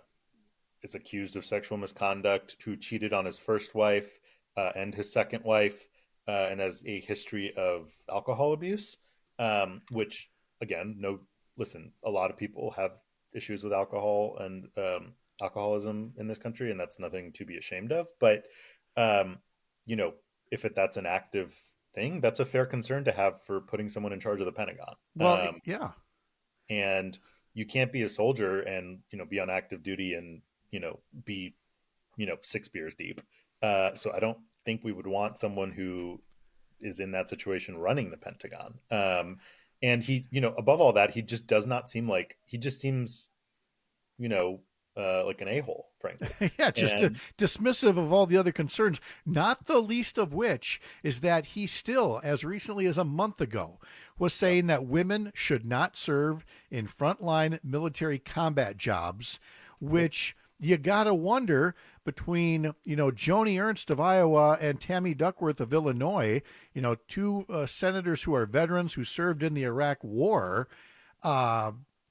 is accused of sexual misconduct, who cheated on his first wife uh, and his second wife, uh, and has a history of alcohol abuse, um, which, again, no, listen, a lot of people have issues with alcohol and um, alcoholism in this country, and that's nothing to be ashamed of. But, um, you know, if it, that's an active thing, that's a fair concern to have for putting someone in charge of the Pentagon. Well, um, yeah. And you can't be a soldier and, you know, be on active duty and, you know, be, you know, six beers deep. Uh, so I don't think we would want someone who is in that situation running the Pentagon. Um, and he, you know, above all that, he just does not seem like, he just seems, you know, uh, like an a-hole, frankly. yeah, just and, uh, dismissive of all the other concerns, not the least of which is that he still, as recently as a month ago, was saying that women should not serve in frontline military combat jobs, which you got to wonder between, you know, Joni Ernst of Iowa and Tammy Duckworth of Illinois, you know, two uh, senators who are veterans who served in the Iraq War. Uh,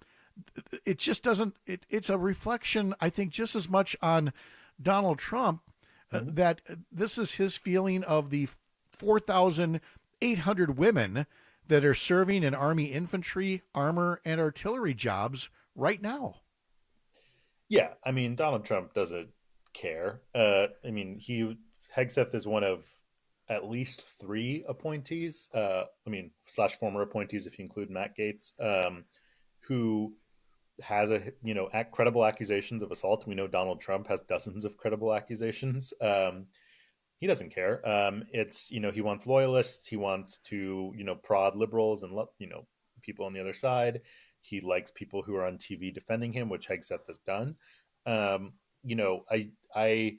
it just doesn't, it, it's a reflection, I think, just as much on Donald Trump, uh, mm-hmm. that this is his feeling of the four thousand eight hundred women that are serving in Army infantry, armor, and artillery jobs right now. Yeah, I mean, Donald Trump doesn't care. Uh, I mean, he Hegseth is one of at least three appointees. Uh, I mean, slash former appointees if you include Matt Gaetz, um, who has a you know at credible accusations of assault. We know Donald Trump has dozens of credible accusations. Um, he doesn't care. Um, it's you know he wants loyalists. He wants to you know prod liberals and you know people on the other side. He likes people who are on T V defending him, which Hegseth has done. Um, you know, I I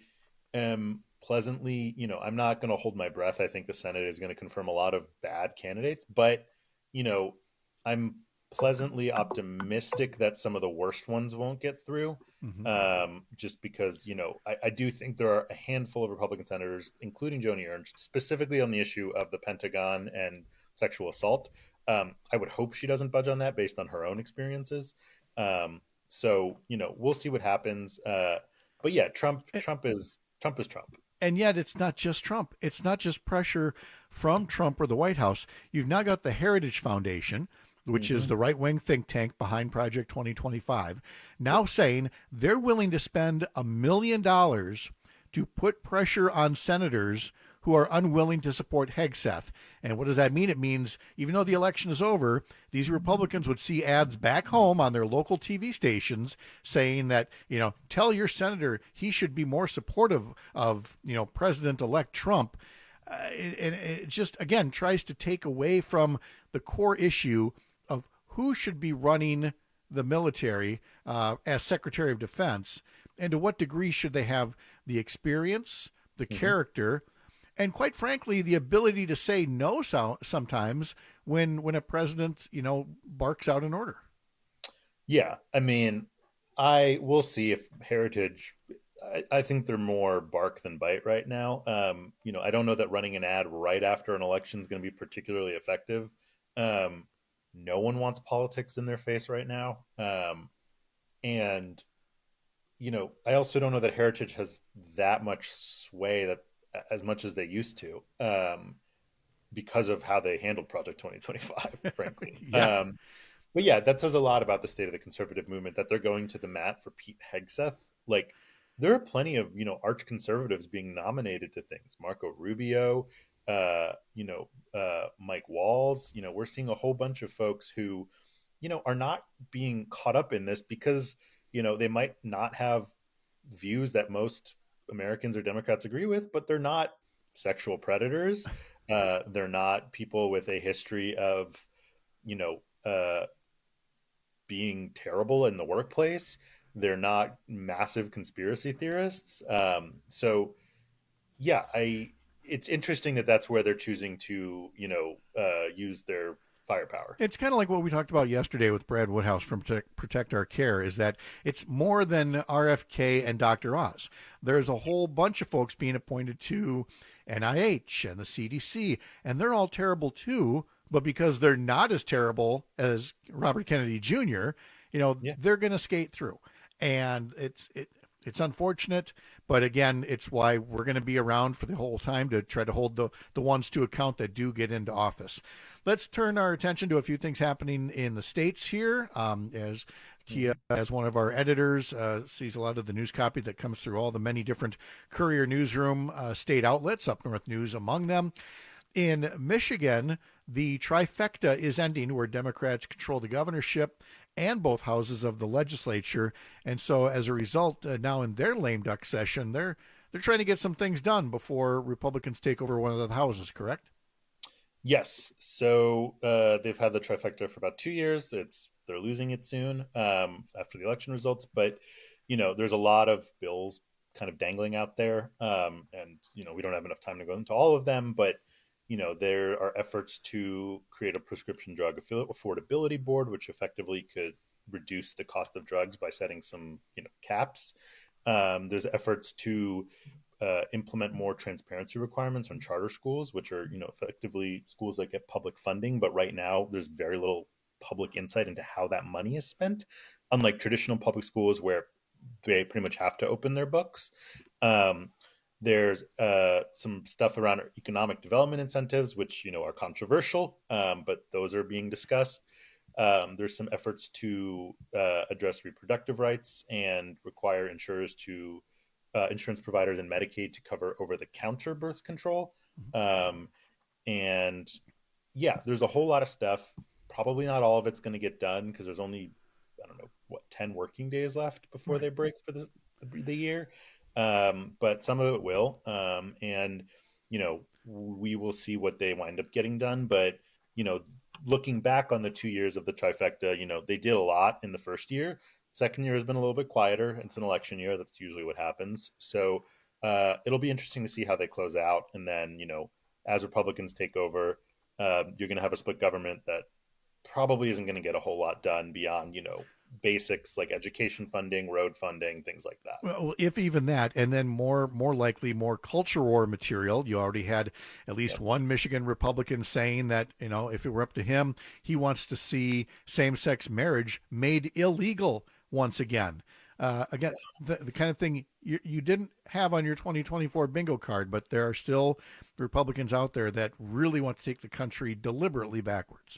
am pleasantly, you know, I'm not going to hold my breath. I think the Senate is going to confirm a lot of bad candidates, but, you know, I'm pleasantly optimistic that some of the worst ones won't get through. Mm-hmm. Um, just because, you know, I, I do think there are a handful of Republican senators, including Joni Ernst, specifically on the issue of the Pentagon and sexual assault. Um, I would hope she doesn't budge on that based on her own experiences. Um, so, you know, we'll see what happens. Uh, but yeah, Trump, Trump is, Trump is Trump. And yet it's not just Trump. It's not just pressure from Trump or the White House. You've now got the Heritage Foundation, which mm-hmm. is the right-wing think tank behind Project twenty twenty-five, now saying they're willing to spend a million dollars to put pressure on senators who are unwilling to support Hegseth. And what does that mean? It means even though the election is over, these Republicans would see ads back home on their local T V stations saying that, you know, tell your senator he should be more supportive of, you know, President-elect Trump. Uh, and it just, again, tries to take away from the core issue of who should be running the military uh, as Secretary of Defense, and to what degree should they have the experience, the mm-hmm. character, and quite frankly, the ability to say no so, sometimes when when a president, you know, barks out an order. Yeah, I mean, I will see if Heritage. I, I think they're more bark than bite right now. Um, you know, I don't know that running an ad right after an election is going to be particularly effective. Um, no one wants politics in their face right now, um, and you know, I also don't know that Heritage has that much sway that. As much as they used to, um, because of how they handled Project twenty twenty-five, frankly. yeah. Um, but yeah, that says a lot about the state of the conservative movement, that they're going to the mat for Pete Hegseth. Like, there are plenty of, you know, arch conservatives being nominated to things. Marco Rubio, uh, you know, uh, Mike Walls. You know, we're seeing a whole bunch of folks who, you know, are not being caught up in this because, you know, they might not have views that most Americans or Democrats agree with, but they're not sexual predators. Uh, they're not people with a history of, you know, uh, being terrible in the workplace. They're not massive conspiracy theorists. Um, so, yeah, I. It's interesting that that's where they're choosing to, you know, uh, use their firepower. It's kind of like what we talked about yesterday with Brad Woodhouse from Protect, Protect Our Care, is that it's more than R F K and Doctor Oz. There's a whole bunch of folks being appointed to N I H and the C D C, and they're all terrible too, but because they're not as terrible as Robert Kennedy Junior, you know, yeah. they're going to skate through. And it's it it's unfortunate, but again, it's why we're going to be around for the whole time to try to hold the, the ones to account that do get into office. Let's turn our attention to a few things happening in the States here. Um, as Kia, as one of our editors, uh, sees a lot of the news copy that comes through all the many different Courier Newsroom uh, state outlets, Up North News among them. In Michigan, the trifecta is ending where Democrats control the governorship and both houses of the legislature. And so as a result, uh, now in their lame duck session, they're they're trying to get some things done before Republicans take over one of the houses, correct? Yes. So uh, they've had the trifecta for about two years. It's they're losing it soon um, after the election results. But you know, there's a lot of bills kind of dangling out there. Um, and, you know, we don't have enough time to go into all of them, but, you know, there are efforts to create a prescription drug affordability board, which effectively could reduce the cost of drugs by setting some, you know, caps. Um, there's efforts to uh, implement more transparency requirements on charter schools, which are, you know, effectively schools that get public funding. But right now there's very little public insight into how that money is spent, unlike traditional public schools where they pretty much have to open their books. Um, there's uh, some stuff around economic development incentives, which, you know, are controversial, um, but those are being discussed. Um, there's some efforts to uh, address reproductive rights and require insurers to, uh, insurance providers and Medicaid to cover over-the-counter birth control. Um, and yeah, there's a whole lot of stuff. Probably not all of it's going to get done because there's only, I don't know, what, ten working days left before right. they break for the, the year. Um, but some of it will. Um, and, you know, we will see what they wind up getting done. But, you know, looking back on the two years of the trifecta, you know, they did a lot in the first year. Second year has been a little bit quieter. It's an election year. That's usually what happens. So uh, it'll be interesting to see how they close out. And then, you know, as Republicans take over, uh, you're going to have a split government that probably isn't going to get a whole lot done beyond, you know, basics like education funding, road funding, things like that. Well, if even that, and then more, more likely, more culture war material. You already had at least yeah. one Michigan Republican saying that, you know, if it were up to him, he wants to see same-sex marriage made illegal once again. Uh, again, the, the kind of thing you, you didn't have on your twenty twenty-four bingo card, but there are still Republicans out there that really want to take the country deliberately backwards.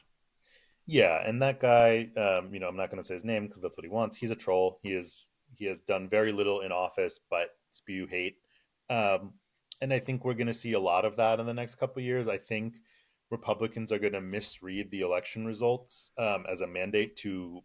Yeah, and that guy, um, you know, I'm not going to say his name because that's what he wants. He's a troll. He is he has done very little in office but spew hate. Um, and I think we're going to see a lot of that in the next couple of years. I think Republicans are going to misread the election results um, as a mandate to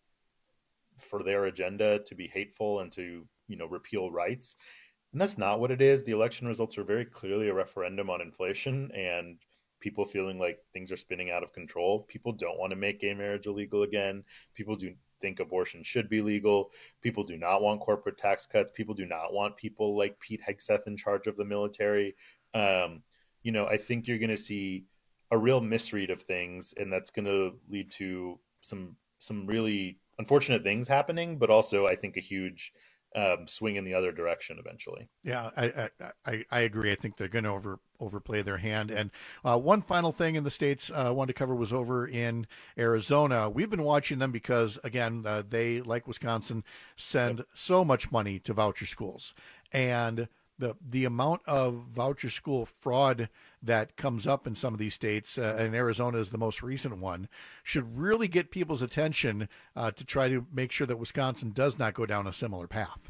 for their agenda to be hateful and to, you know, repeal rights. And that's not what it is. The election results are very clearly a referendum on inflation and people feeling like things are spinning out of control. People don't want to make gay marriage illegal again. People do think abortion should be legal. People do not want corporate tax cuts. People do not want people like Pete Hegseth in charge of the military. Um, you know, I think you're going to see a real misread of things, and that's going to lead to some some really unfortunate things happening, but also I think a huge um, swing in the other direction eventually. Yeah, I I, I agree. I think they're going to over overplay their hand. And uh, one final thing in the States uh, I wanted to cover was over in Arizona. We've been watching them because, again, uh, they, like Wisconsin, send yep. so much money to voucher schools. And the the amount of voucher school fraud that comes up in some of these states, uh, and Arizona is the most recent one, should really get people's attention uh, to try to make sure that Wisconsin does not go down a similar path.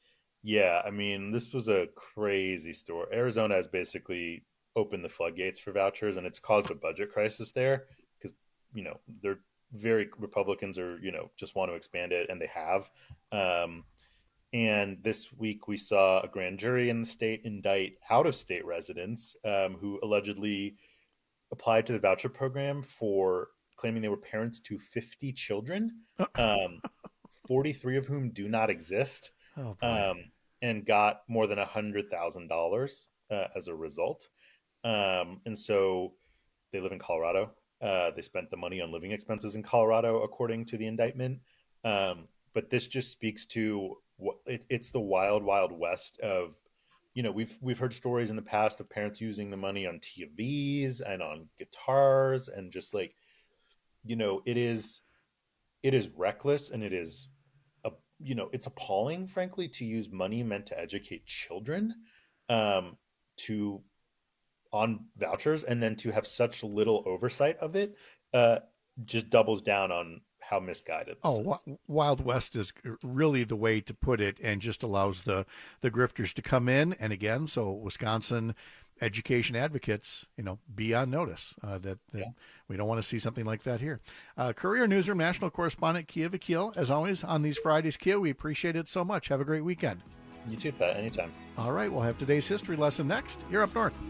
Yeah, I mean, this was a crazy story. Arizona has basically opened the floodgates for vouchers, and it's caused a budget crisis there because, you know, they're very Republicans are, you know, just want to expand it, and they have. Um, And this week we saw a grand jury in the state indict out-of-state residents um, who allegedly applied to the voucher program for claiming they were parents to fifty children, um, forty-three of whom do not exist, oh, um, and got more than one hundred thousand dollars uh, as a result. Um, and so they live in Colorado. Uh, they spent the money on living expenses in Colorado, according to the indictment. Um, but this just speaks to what it, it's the wild, wild west of, you know, we've we've heard stories in the past of parents using the money on T Vs and on guitars and just like, you know, it is it is reckless and it is, a, you know, it's appalling, frankly, to use money meant to educate children um, to on vouchers and then to have such little oversight of it uh, just doubles down on how misguided this oh is. Wild West is really the way to put it, and just allows the the grifters to come in. And again, so Wisconsin education advocates, you know, be on notice uh, that, that yeah. we don't want to see something like that here. Uh, Courier Newsroom national correspondent Kia Vakil, as always on these Fridays. Kia, we appreciate it so much. Have a great weekend. You too, Pat. Anytime. All right, we'll have today's history lesson next. You're up north.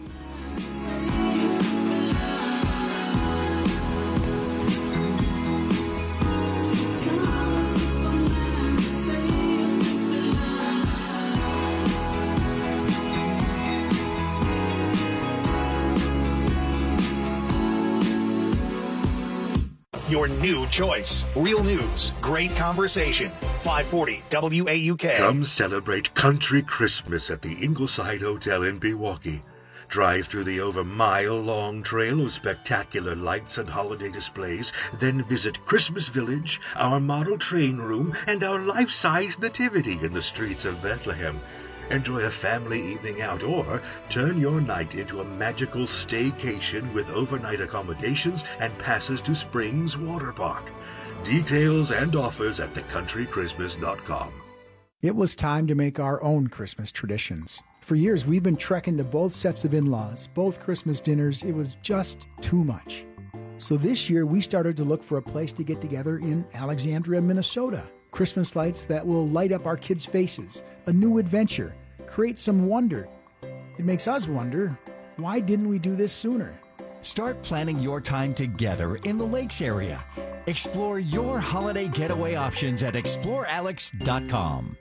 your new choice. Real news, great conversation. five forty W A U K. Come celebrate Country Christmas at the Ingleside Hotel in Pewaukee. Drive through the over mile-long trail of spectacular lights and holiday displays, then visit Christmas Village, our model train room, and our life-size nativity in the streets of Bethlehem. Enjoy a family evening out, or turn your night into a magical staycation with overnight accommodations and passes to Springs Water Park. Details and offers at the country christmas dot com. It was time to make our own Christmas traditions. For years, we've been trekking to both sets of in-laws, both Christmas dinners. It was just too much. So this year, we started to look for a place to get together in Alexandria, Minnesota. Christmas lights that will light up our kids' faces, a new adventure, create some wonder. It makes us wonder, why didn't we do this sooner? Start planning your time together in the Lakes area. Explore your holiday getaway options at explore alex dot com.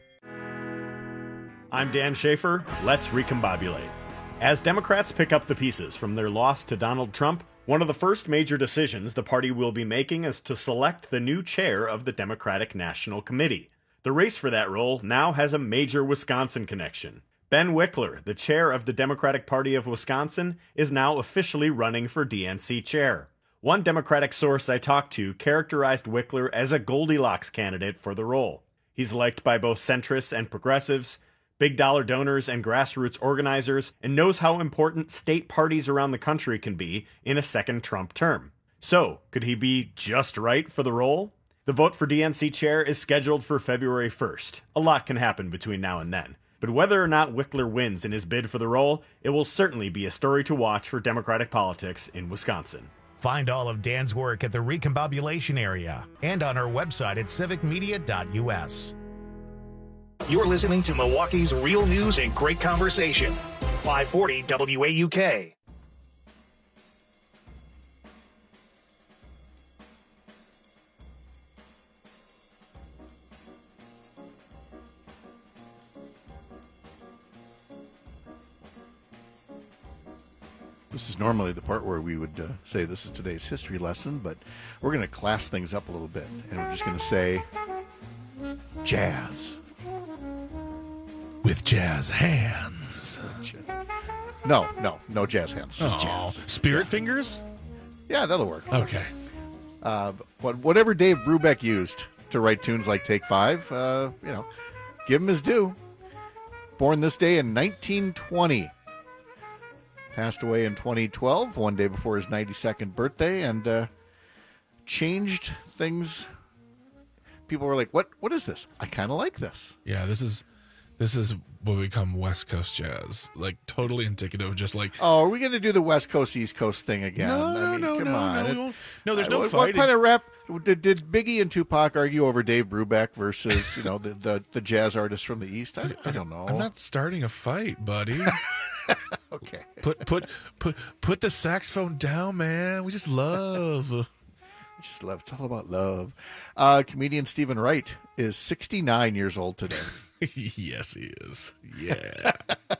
I'm Dan Schaefer. Let's recombobulate. As Democrats pick up the pieces from their loss to Donald Trump, one of the first major decisions the party will be making is to select the new chair of the Democratic National Committee. The race for that role now has a major Wisconsin connection. Ben Wickler, the chair of the Democratic Party of Wisconsin, is now officially running for D N C chair. One Democratic source I talked to characterized Wickler as a Goldilocks candidate for the role. He's liked by both centrists and progressives, big dollar donors and grassroots organizers, and knows how important state parties around the country can be in a second Trump term. So, could he be just right for the role? The vote for D N C chair is scheduled for February first. A lot can happen between now and then. But whether or not Wickler wins in his bid for the role, it will certainly be a story to watch for Democratic politics in Wisconsin. Find all of Dan's work at the Recombobulation area and on our website at civic media dot U S. You're listening to Milwaukee's Real News and Great Conversation. five forty W A U K. This is normally the part where we would uh, say this is today's history lesson, but we're going to class things up a little bit, and we're just going to say jazz. With jazz hands. No, no, no jazz hands. Just Oh, jazz. Spirit Yeah. fingers? Yeah, that'll work. Okay. Uh, but whatever Dave Brubeck used to write tunes like Take Five, uh, you know, give him his due. Born this day in nineteen twenty. Passed away in twenty twelve, one day before his ninety-second birthday, and uh, changed things. People were like, "What? What is this? I kind of like this." Yeah, this is this is what we become West Coast jazz. Like totally indicative of just like Oh, are we going to do the West Coast East Coast thing again? No, I no, mean, no, come no, on. no, we It- won't. No, there's uh, no what, fighting. What kind of rap did, did Biggie and Tupac argue over Dave Brubeck versus you know the, the, the jazz artists from the East? I, I don't know. I'm not starting a fight, buddy. Okay. Put put put put the saxophone down, man. We just love. Just love. It's all about love. Uh, comedian Stephen Wright is sixty-nine years old today. Yes, he is. Yeah.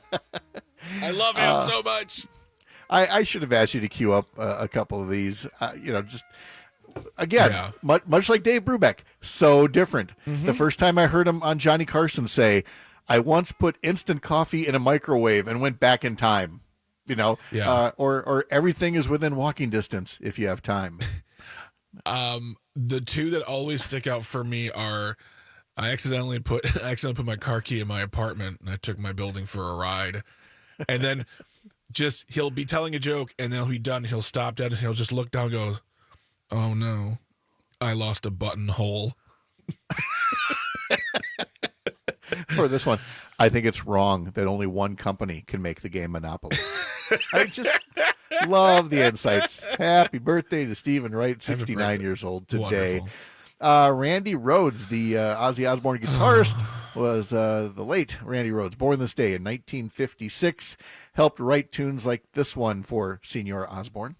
I love him Uh, so much. I, I should have asked you to queue up uh, a couple of these. Uh, you know, just again, Yeah. much, much like Dave Brubeck, so different. Mhm. The first time I heard him on Johnny Carson say, "I once put instant coffee in a microwave and went back in time." You know, Yeah. uh, or or everything is within walking distance if you have time. Um, the two that always stick out for me are I accidentally put I accidentally put my car key in my apartment and I took my building for a ride. And then just he'll be telling a joke and then he'll be done, he'll stop dead and he'll just look down and go, "Oh no, I lost a buttonhole." Or this one, I think it's wrong that only one company can make the game Monopoly. I just love the insights. Happy birthday to Stephen Wright, sixty-nine years old today. Uh, Randy Rhoads, the uh, Ozzy Osbourne guitarist, was uh, the late Randy Rhoads, born this day in nineteen fifty-six, helped write tunes like this one for Senior Osbourne.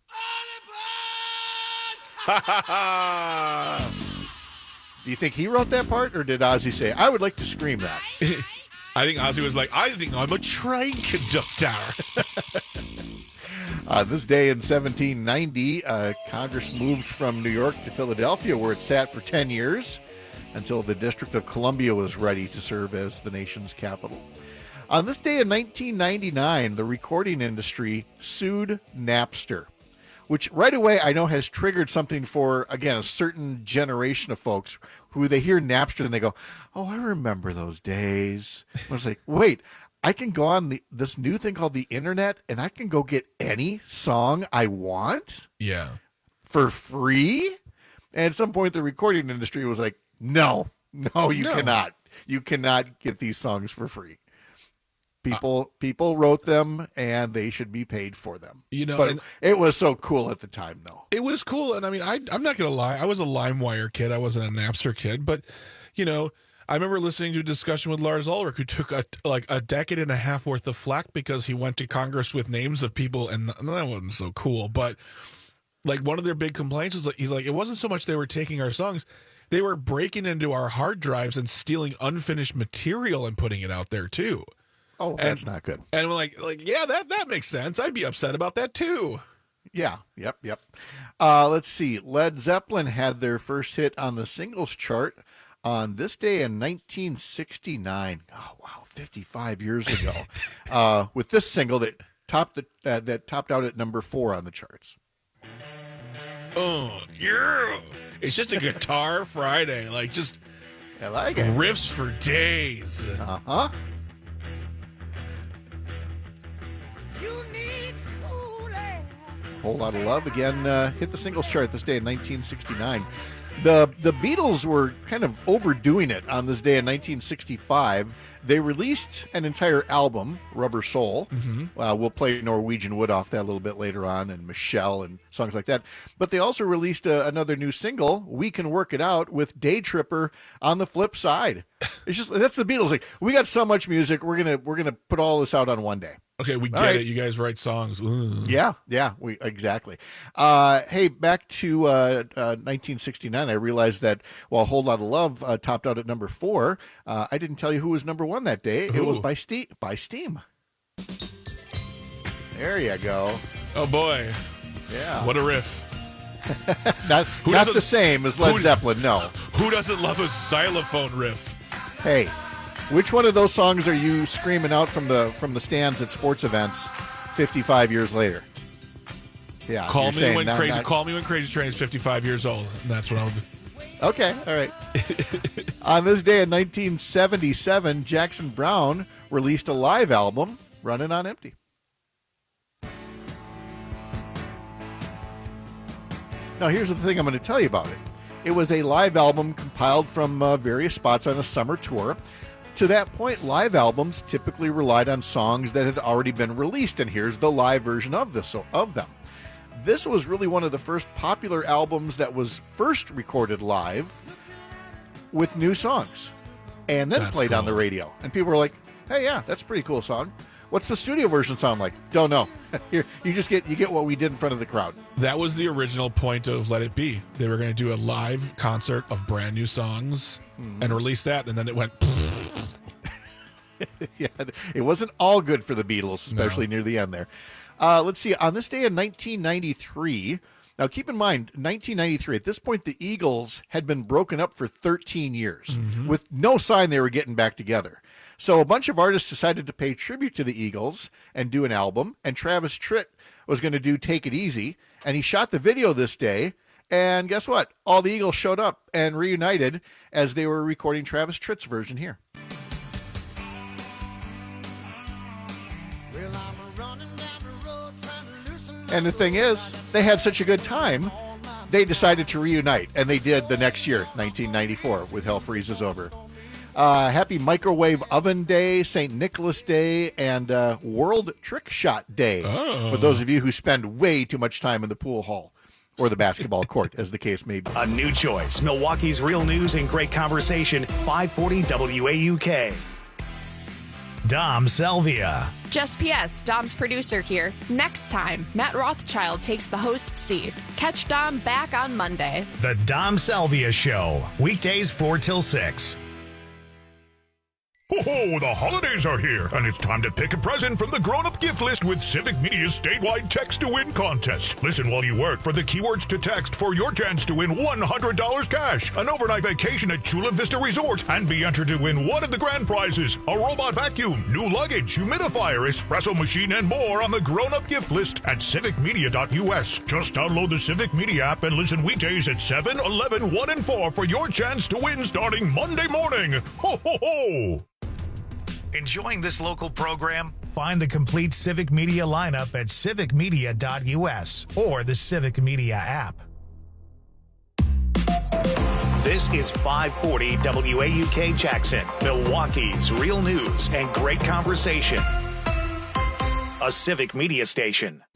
Do you think he wrote that part, or did Ozzy say, "I would like to scream that"? I think Ozzy was like, "I think I'm a train conductor." Uh, this day in seventeen ninety, uh, Congress moved from New York to Philadelphia, where it sat for ten years until the District of Columbia was ready to serve as the nation's capital. On this day in nineteen ninety-nine, the recording industry sued Napster, which right away I know has triggered something for, again, a certain generation of folks who they hear Napster and they go, oh, I remember those days. I was like, wait, I can go on the, this new thing called the internet and I can go get any song I want? Yeah. For free? And at some point the recording industry was like, no, no, you No. cannot. You cannot get these songs for free. People people wrote them, and they should be paid for them. You know, but and- it was so cool at the time, though. It was cool, and I mean, I, I'm not going to lie. I was a LimeWire kid. I wasn't a Napster kid, but, you know, I remember listening to a discussion with Lars Ulrich, who took a, like a decade and a half worth of flack because he went to Congress with names of people, and that wasn't so cool. But, like, one of their big complaints was, like, he's like, it wasn't so much they were taking our songs. They were breaking into our hard drives and stealing unfinished material and putting it out there, too. Oh, that's and, not good. And we're like, like, yeah, that, that makes sense. I'd be upset about that too. Yeah, yep, yep. Uh, let's see. Led Zeppelin had their first hit on the singles chart on this day in nineteen sixty-nine. Oh, wow, fifty-five years ago. uh, with this single that topped the, uh, that topped out at number four on the charts. Oh, yeah. It's just a guitar Friday. Like, just I like it. Riffs for days. Uh-huh. Whole Lot of Love again uh, hit the singles chart this day in nineteen sixty-nine. The the Beatles were kind of overdoing it on this day in nineteen sixty-five. They released an entire album, Rubber Soul. Mm-hmm. Uh, we'll play Norwegian Wood off that a little bit later on, and Michelle and songs like that. But they also released uh, another new single, We Can Work It Out, with Day Tripper on the flip side. It's just that's the Beatles. Like, we got so much music, we're gonna we're gonna put all this out on one day. Okay, we get All right. it. You guys write songs. Ooh. Yeah, yeah, we exactly. Uh, hey, back to uh, uh, nineteen sixty-nine. I realized that while Whole Lot of Love uh, topped out at number four, uh, I didn't tell you who was number one that day. It was Who? by Steam. By Steam. There you go. Oh boy. Yeah. What a riff. not Who not doesn't- the same as Led who- Zeppelin. No. Who doesn't love a xylophone riff? Hey, which one of those songs are you screaming out from the from the stands at sports events fifty-five years later? Yeah. Call you're me saying when not- crazy. not- Call me when Crazy Train is fifty-five years old. And that's what I'll do. Okay, all right. On this day in nineteen seventy-seven, Jackson Browne released a live album, Running on Empty. Now, here's the thing I'm going to tell you about it. It was a live album compiled from uh, various spots on a summer tour. To that point, live albums typically relied on songs that had already been released, and here's the live version of this of them. This was really one of the first popular albums that was first recorded live with new songs and then That's played on the cool. radio. And people were like, hey, yeah, that's a pretty cool song. What's the studio version sound like? Don't know. Here, you just get you get what we did in front of the crowd. That was the original point of Let It Be. They were going to do a live concert of brand new songs Mm-hmm. and release that, and then it went. Yeah, it wasn't all good for the Beatles, especially near the end there. Uh, let's see. On this day in nineteen ninety-three, now keep in mind, nineteen ninety-three, at this point, the Eagles had been broken up for thirteen years Mm-hmm. with no sign they were getting back together. So a bunch of artists decided to pay tribute to the Eagles and do an album, and Travis Tritt was going to do Take It Easy, and he shot the video this day. And guess what? All the Eagles showed up and reunited as they were recording Travis Tritt's version here. And the thing is, they had such a good time, they decided to reunite, and they did the next year, nineteen ninety-four, with Hell Freezes Over. Uh, happy Microwave Oven Day, Saint Nicholas Day, and uh, World Trick Shot Day, Oh. for those of you who spend way too much time in the pool hall or the basketball court, as the case may be. A new choice. Milwaukee's real news and great conversation. five forty W A U K. Dom Salvia. Just P S, Dom's producer here. Next time, Matt Rothschild takes the host seat. Catch Dom back on Monday. The Dom Salvia Show. Weekdays four till six. Ho ho, the holidays are here, and it's time to pick a present from the grown-up gift list with Civic Media's statewide text-to-win contest. Listen while you work for the keywords to text for your chance to win one hundred dollars cash, an overnight vacation at Chula Vista Resort, and be entered to win one of the grand prizes, a robot vacuum, new luggage, humidifier, espresso machine, and more on the grown-up gift list at civic media dot u s. Just download the Civic Media app and listen weekdays at seven, eleven, one, and four for your chance to win starting Monday morning. Ho ho ho! Enjoying this local program? Find the complete Civic Media lineup at civic media dot u s or the Civic Media app. This is five forty W A U K Jackson, Milwaukee's real news and great conversation. A Civic Media station.